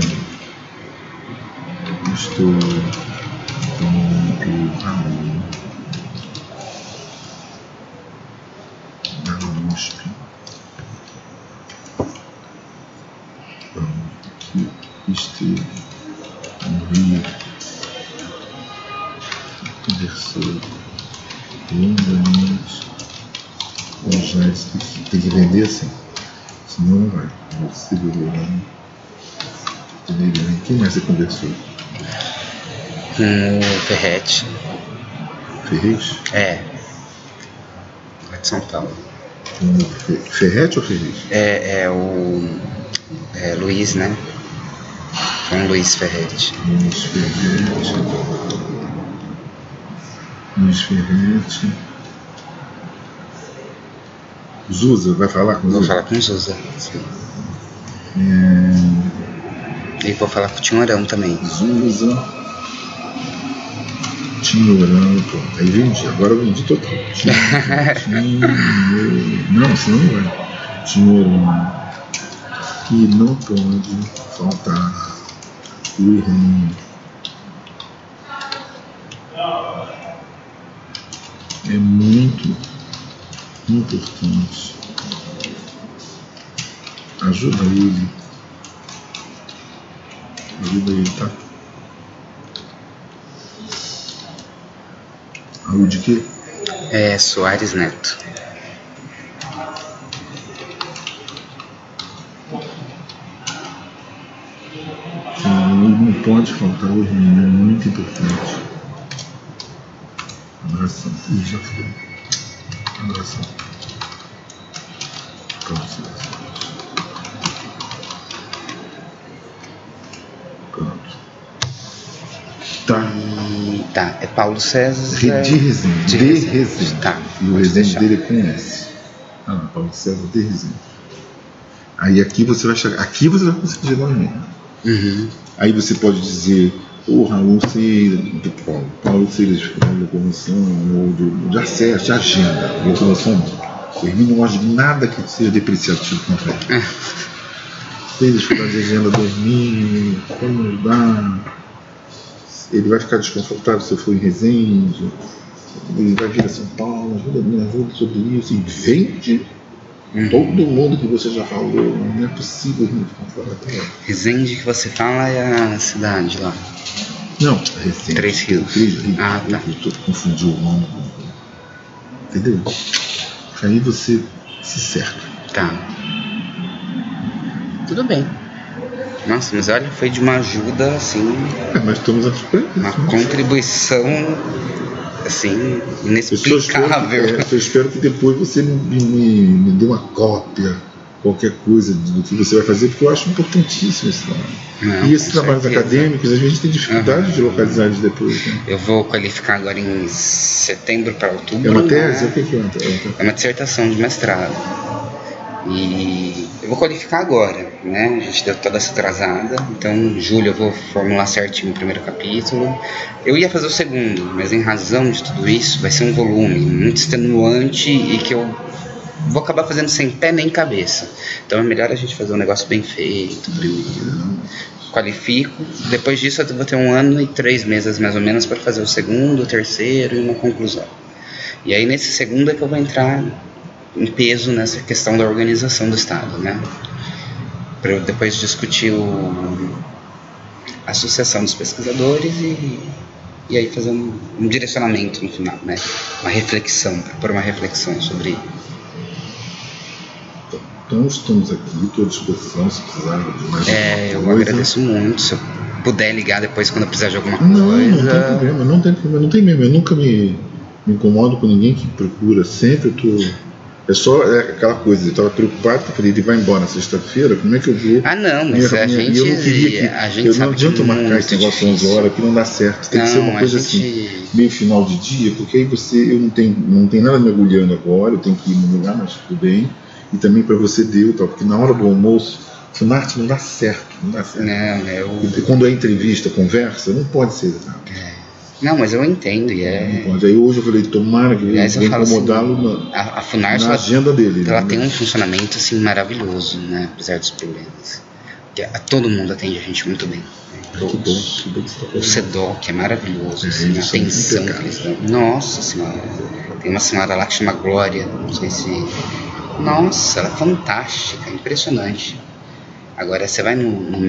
Estou com o valor da U S P. Que esteve no Rio, conversou longamente com os jovens que tem que vender assim, senão não vai. Você Verônica, quem mais você conversou? Com o Ferrete. Ferrez? É. É de São Paulo. Com o Fe... Ferrete ou Ferrez? É, é o é, Luiz, né? Com Luiz Ferrete. Luiz Ferrete. Luiz Ferrete. Zusa, vai falar com o Zusa? Vou falar com o Zusa. Sim. É... E vou falar com o Tinhorão também. Zusa. Tinhorão, pronto. Aí vendi, agora eu vendi total. Tinhorão. Não, senão não vai. Tinhorão. Que não pode faltar o Hermínio. é muito importante. Ajuda ele. Ajuda ele, tá? Raul de quê? É Soares Neto. Não pode faltar hoje, menino, é muito importante. Abração. Ih, já foi. Abração. Pronto, Pronto. Tá. E, tá, é Paulo César. De Rezende. De Rezende. Tá. E o Rezende dele é com S. Ah, Paulo César de Rezende. Aí aqui você vai chegar. Aqui você vai conseguir chegar no meio. Uhum. Aí você pode dizer, o oh, Raul Ceira, do Paulo, Paulo Ceira de locomoção, ou de, de acesso, de agenda, locomoção não. O Hermínio não gosta de nada que seja depreciativo contra ele. Ceira de agenda do Hermínio, como dá. Ele vai ficar desconfortável se eu for em Resende, ele vai vir a São Paulo, ajuda, me ajuda sobre isso, e vende. Uhum. Todo mundo que você já falou, não é possível ficar fora dela. Resende que você fala é a cidade lá? Não, Resende. Três Rios. Três Rios. Ah, tá. Eu confundi o nome. Entendeu? Aí você se cerca. Tá. Tudo bem. Nossa, mas olha, foi de uma ajuda assim. É, mas estamos a uma contribuição assim, inexplicável. Eu, é, eu espero que depois você me, me, me dê uma cópia, qualquer coisa do que você vai fazer, porque eu acho importantíssimo esse trabalho. Não, e esses trabalhos certeza. acadêmicos, a gente tem dificuldade uhum. de localizar eles depois. Né? Eu vou qualificar agora em setembro para outubro. É uma tese? Né? O que é uma tese? É uma dissertação de mestrado. E eu vou qualificar agora, né? A gente deu toda essa atrasada, então em julho eu vou formular certinho o primeiro capítulo. Eu ia fazer o segundo, mas em razão de tudo isso, vai ser um volume muito extenuante e que eu vou acabar fazendo sem pé nem cabeça. Então é melhor a gente fazer um negócio bem feito primeiro. Qualifico, depois disso eu vou ter um ano e três meses mais ou menos para fazer o segundo, o terceiro e uma conclusão. E aí nesse segundo é que eu vou entrar em peso nessa questão da organização do Estado, né? Para eu depois discutir o, a associação dos pesquisadores e, e aí fazer um, um direcionamento no final, né? Uma reflexão, propor uma reflexão sobre. Então estamos aqui, estou à disposição se precisar de mais é, alguma coisa. Eu agradeço muito, se eu puder ligar depois quando eu precisar de alguma não, coisa. Não, tem problema, não tem problema, não tem mesmo, eu nunca me, me incomodo com ninguém que procura, sempre eu tô... É só é aquela coisa, eu estava preocupado, porque eu falei, ele vai embora na sexta-feira, como é que eu vou... Ah não, mas minha, a minha, gente... Eu não queria que... A gente eu não adianta marcar esse negócio onze horas, que não dá certo. Tem não, que ser uma coisa gente... assim, meio final de dia, porque aí você... Eu não tenho, não tenho nada mergulhando agora, eu tenho que ir no lugar, mas tudo bem. E também para você deu, tal, porque na hora do almoço, o Marte não dá certo, não dá certo. Não, eu... E quando é entrevista, conversa, não pode ser exato. É. Não, mas eu entendo, e é... Não pode. Aí hoje eu falei, tomara que eu vou incomodá-lo assim, na, a, a Funarte, na agenda ela, dele. Ela né? tem um funcionamento assim, maravilhoso, né? Apesar dos problemas. Que a, todo mundo atende a gente muito bem. Né? Que bom, que bom que você tá o CEDOC é maravilhoso, é, assim, a atenção que eles dão. Nossa senhora, tem uma senhora lá que chama Glória, não sei se... Nossa, ela é fantástica, impressionante. Agora você vai no, no